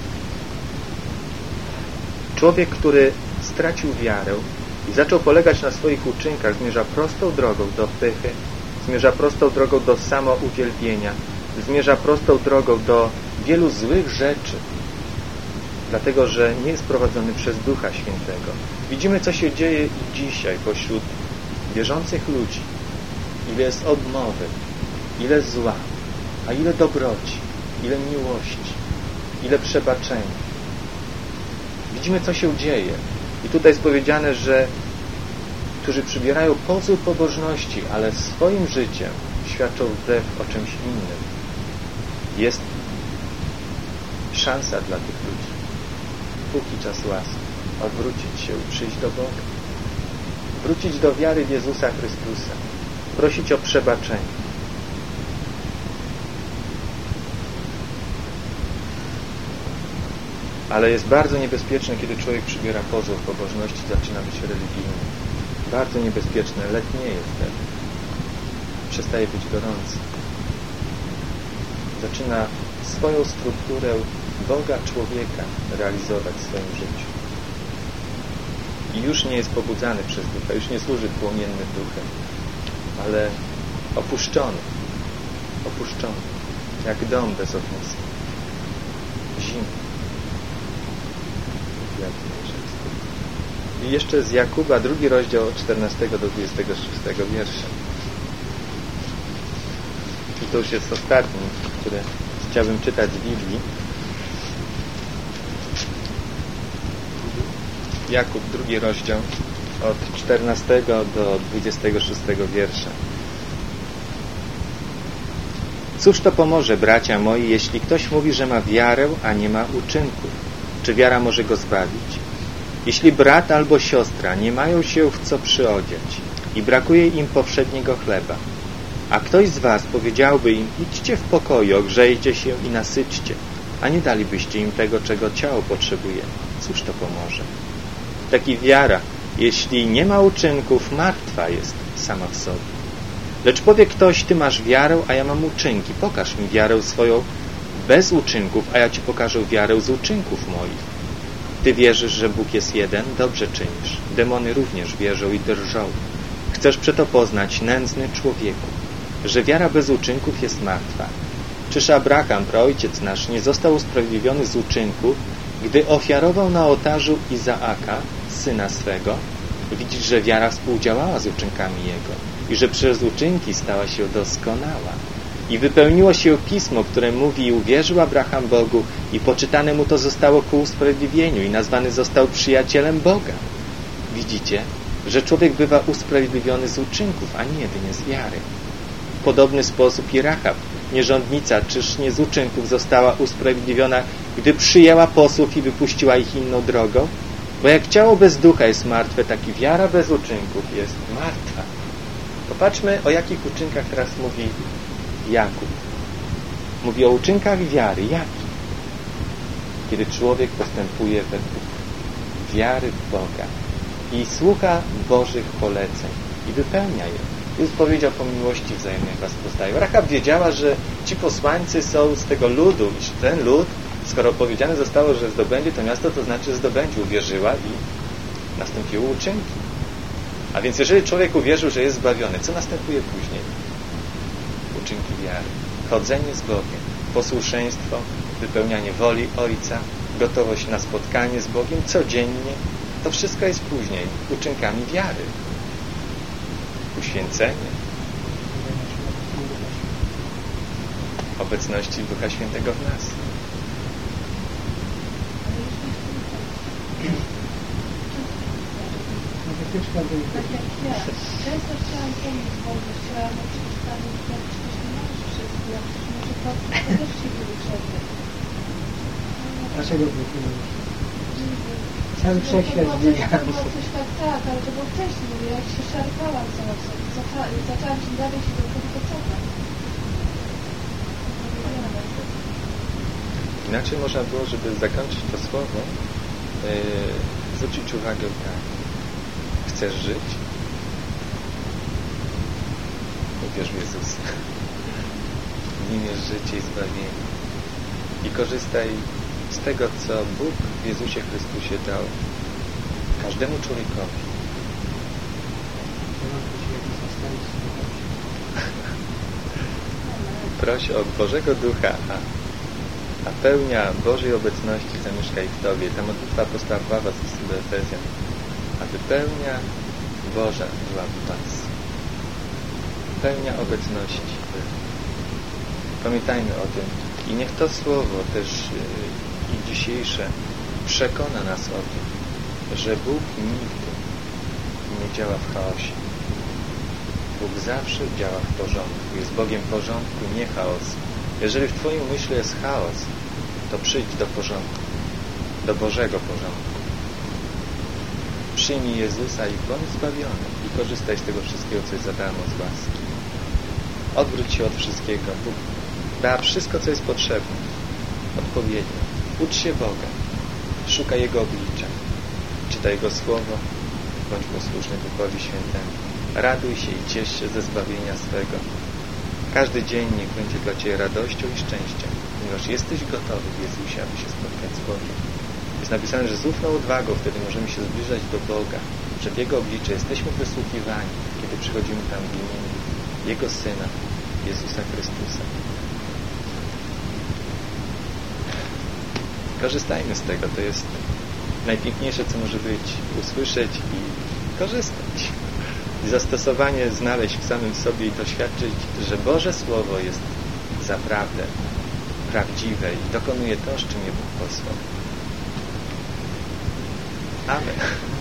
Człowiek, który stracił wiarę i zaczął polegać na swoich uczynkach, zmierza prostą drogą do pychy, zmierza prostą drogą do samouwielbienia, zmierza prostą drogą do wielu złych rzeczy, dlatego że nie jest prowadzony przez Ducha Świętego. Widzimy, co się dzieje i dzisiaj pośród wierzących ludzi. Ile jest odmowy, ile zła, a ile dobroci, ile miłości, ile przebaczenia. Widzimy, co się dzieje. I tutaj jest powiedziane, że którzy przybierają pozór pobożności, ale swoim życiem świadczą wbrew o czymś innym. Jest szansa dla tych ludzi. Póki czas łaski. Odwrócić się i przyjść do Boga. Wrócić do wiary w Jezusa Chrystusa. Prosić o przebaczenie. Ale jest bardzo niebezpieczne, kiedy człowiek przybiera pozór pobożności, zaczyna być religijny. Bardzo niebezpieczne, letnieje wtedy. Przestaje być gorący. Zaczyna swoją strukturę Boga człowieka realizować w swoim życiu. I już nie jest pobudzany przez Ducha, już nie służy płomiennym duchem, ale opuszczony, jak dom bez ogniska. Zimny. I jeszcze z Jakuba, 2 rozdział od 14 do 26 wiersza. I to już jest ostatni, który chciałbym czytać z Biblii. Jakub, 2 rozdział od 14 do 26 wiersza. Cóż to pomoże, bracia moi, jeśli ktoś mówi, że ma wiarę, a nie ma uczynków? Czy wiara może go zbawić? Jeśli brat albo siostra nie mają się w co przyodziać i brakuje im powszedniego chleba, a ktoś z was powiedziałby im, idźcie w pokoju, ogrzejcie się i nasyćcie, a nie dalibyście im tego, czego ciało potrzebuje. Cóż to pomoże? Tak i wiara, jeśli nie ma uczynków, martwa jest sama w sobie. Lecz powie ktoś, ty masz wiarę, a ja mam uczynki. Pokaż mi wiarę swoją bez uczynków, a ja ci pokażę wiarę z uczynków moich. Ty wierzysz, że Bóg jest jeden? Dobrze czynisz. Demony również wierzą i drżą. Chcesz przeto poznać, nędzny człowieku, że wiara bez uczynków jest martwa. Czyż Abraham, praojciec nasz, nie został usprawiedliwiony z uczynków, gdy ofiarował na ołtarzu Izaaka, syna swego? Widzisz, że wiara współdziałała z uczynkami jego i że przez uczynki stała się doskonała. I wypełniło się Pismo, które mówi: i uwierzył Abraham Bogu i poczytane mu to zostało ku usprawiedliwieniu i nazwany został przyjacielem Boga. Widzicie, że człowiek bywa usprawiedliwiony z uczynków, a nie jedynie z wiary. W podobny sposób i Rahab, nierządnica, czyż nie z uczynków została usprawiedliwiona, gdy przyjęła posłów i wypuściła ich inną drogą? Bo jak ciało bez ducha jest martwe, tak i wiara bez uczynków jest martwa. Popatrzmy, o jakich uczynkach teraz mówi Jakub. Mówi o uczynkach wiary. Jaki? Kiedy człowiek postępuje według wiary w Boga i słucha Bożych poleceń i wypełnia je. Jezus powiedział: po miłości wzajemnej was poznają. Rahab wiedziała, że ci posłańcy są z tego ludu, iż ten lud, skoro powiedziane zostało, że zdobędzie to miasto, to znaczy zdobędzie. Uwierzyła i nastąpiły uczynki. A więc jeżeli człowiek uwierzył, że jest zbawiony, co następuje później? Uczynki wiary. Chodzenie z Bogiem, posłuszeństwo, wypełnianie woli Ojca, gotowość na spotkanie z Bogiem codziennie. To wszystko jest później uczynkami wiary. Uświęcenie, obecności Ducha Świętego w nas. Tak jak ja. Często chciałam pomóc Bogu, chciałam uczyć Panu, jak przecież nie możesz wszystko, jak przecież może to też się wyuczę. Dlaczego Bóg nie możesz? Cały wszechświat zmienia. To było coś tak, ale to było wcześniej, mówię, jak się szarpałam sama w sobie. Zaczęłam się dalej się do tego cofać. Inaczej można było, żeby zakończyć to słowo, zwrócić uwagę tak. Chcesz żyć? Uwierz w Jezusa. W Nim jest życie i zbawienie. I korzystaj z tego, co Bóg w Jezusie Chrystusie dał każdemu człowiekowi. Proś o Bożego Ducha, a pełnia Bożej obecności zamieszkaj w Tobie. Ta modlitwa apostoła Pawła z listu do Efezjan. Aby pełnia Boża była w Was. Pełnia obecności. Pamiętajmy o tym. I niech to słowo też i dzisiejsze przekona nas o tym, że Bóg nigdy nie działa w chaosie. Bóg zawsze działa w porządku. Jest Bogiem porządku, nie chaosu. Jeżeli w Twoim umyśle jest chaos, to przyjdź do porządku. Do Bożego porządku. Przyjmij Jezusa i bądź zbawiony i korzystaj z tego wszystkiego, co jest za darmo z łaski. Odwróć się od wszystkiego. Bóg da wszystko, co jest potrzebne. Odpowiednio. Ucz się Boga. Szukaj Jego oblicza. Czytaj Jego Słowo. Bądź posłuszny Duchowi Świętemu. Raduj się i ciesz się ze zbawienia swego. Każdy dzień niech będzie dla Ciebie radością i szczęściem, ponieważ jesteś gotowy w Jezusie, aby się spotkać z Bogiem. Jest napisane, że z ufną odwagą wtedy możemy się zbliżać do Boga, że w Jego oblicze jesteśmy wysłuchiwani, kiedy przychodzimy tam w imieniu Jego Syna, Jezusa Chrystusa. Korzystajmy z tego, to jest najpiękniejsze, co może być, usłyszeć i korzystać. I zastosowanie znaleźć w samym sobie i doświadczyć, że Boże Słowo jest zaprawdę prawdziwe i dokonuje to, z czym je Bóg posłał. Amen.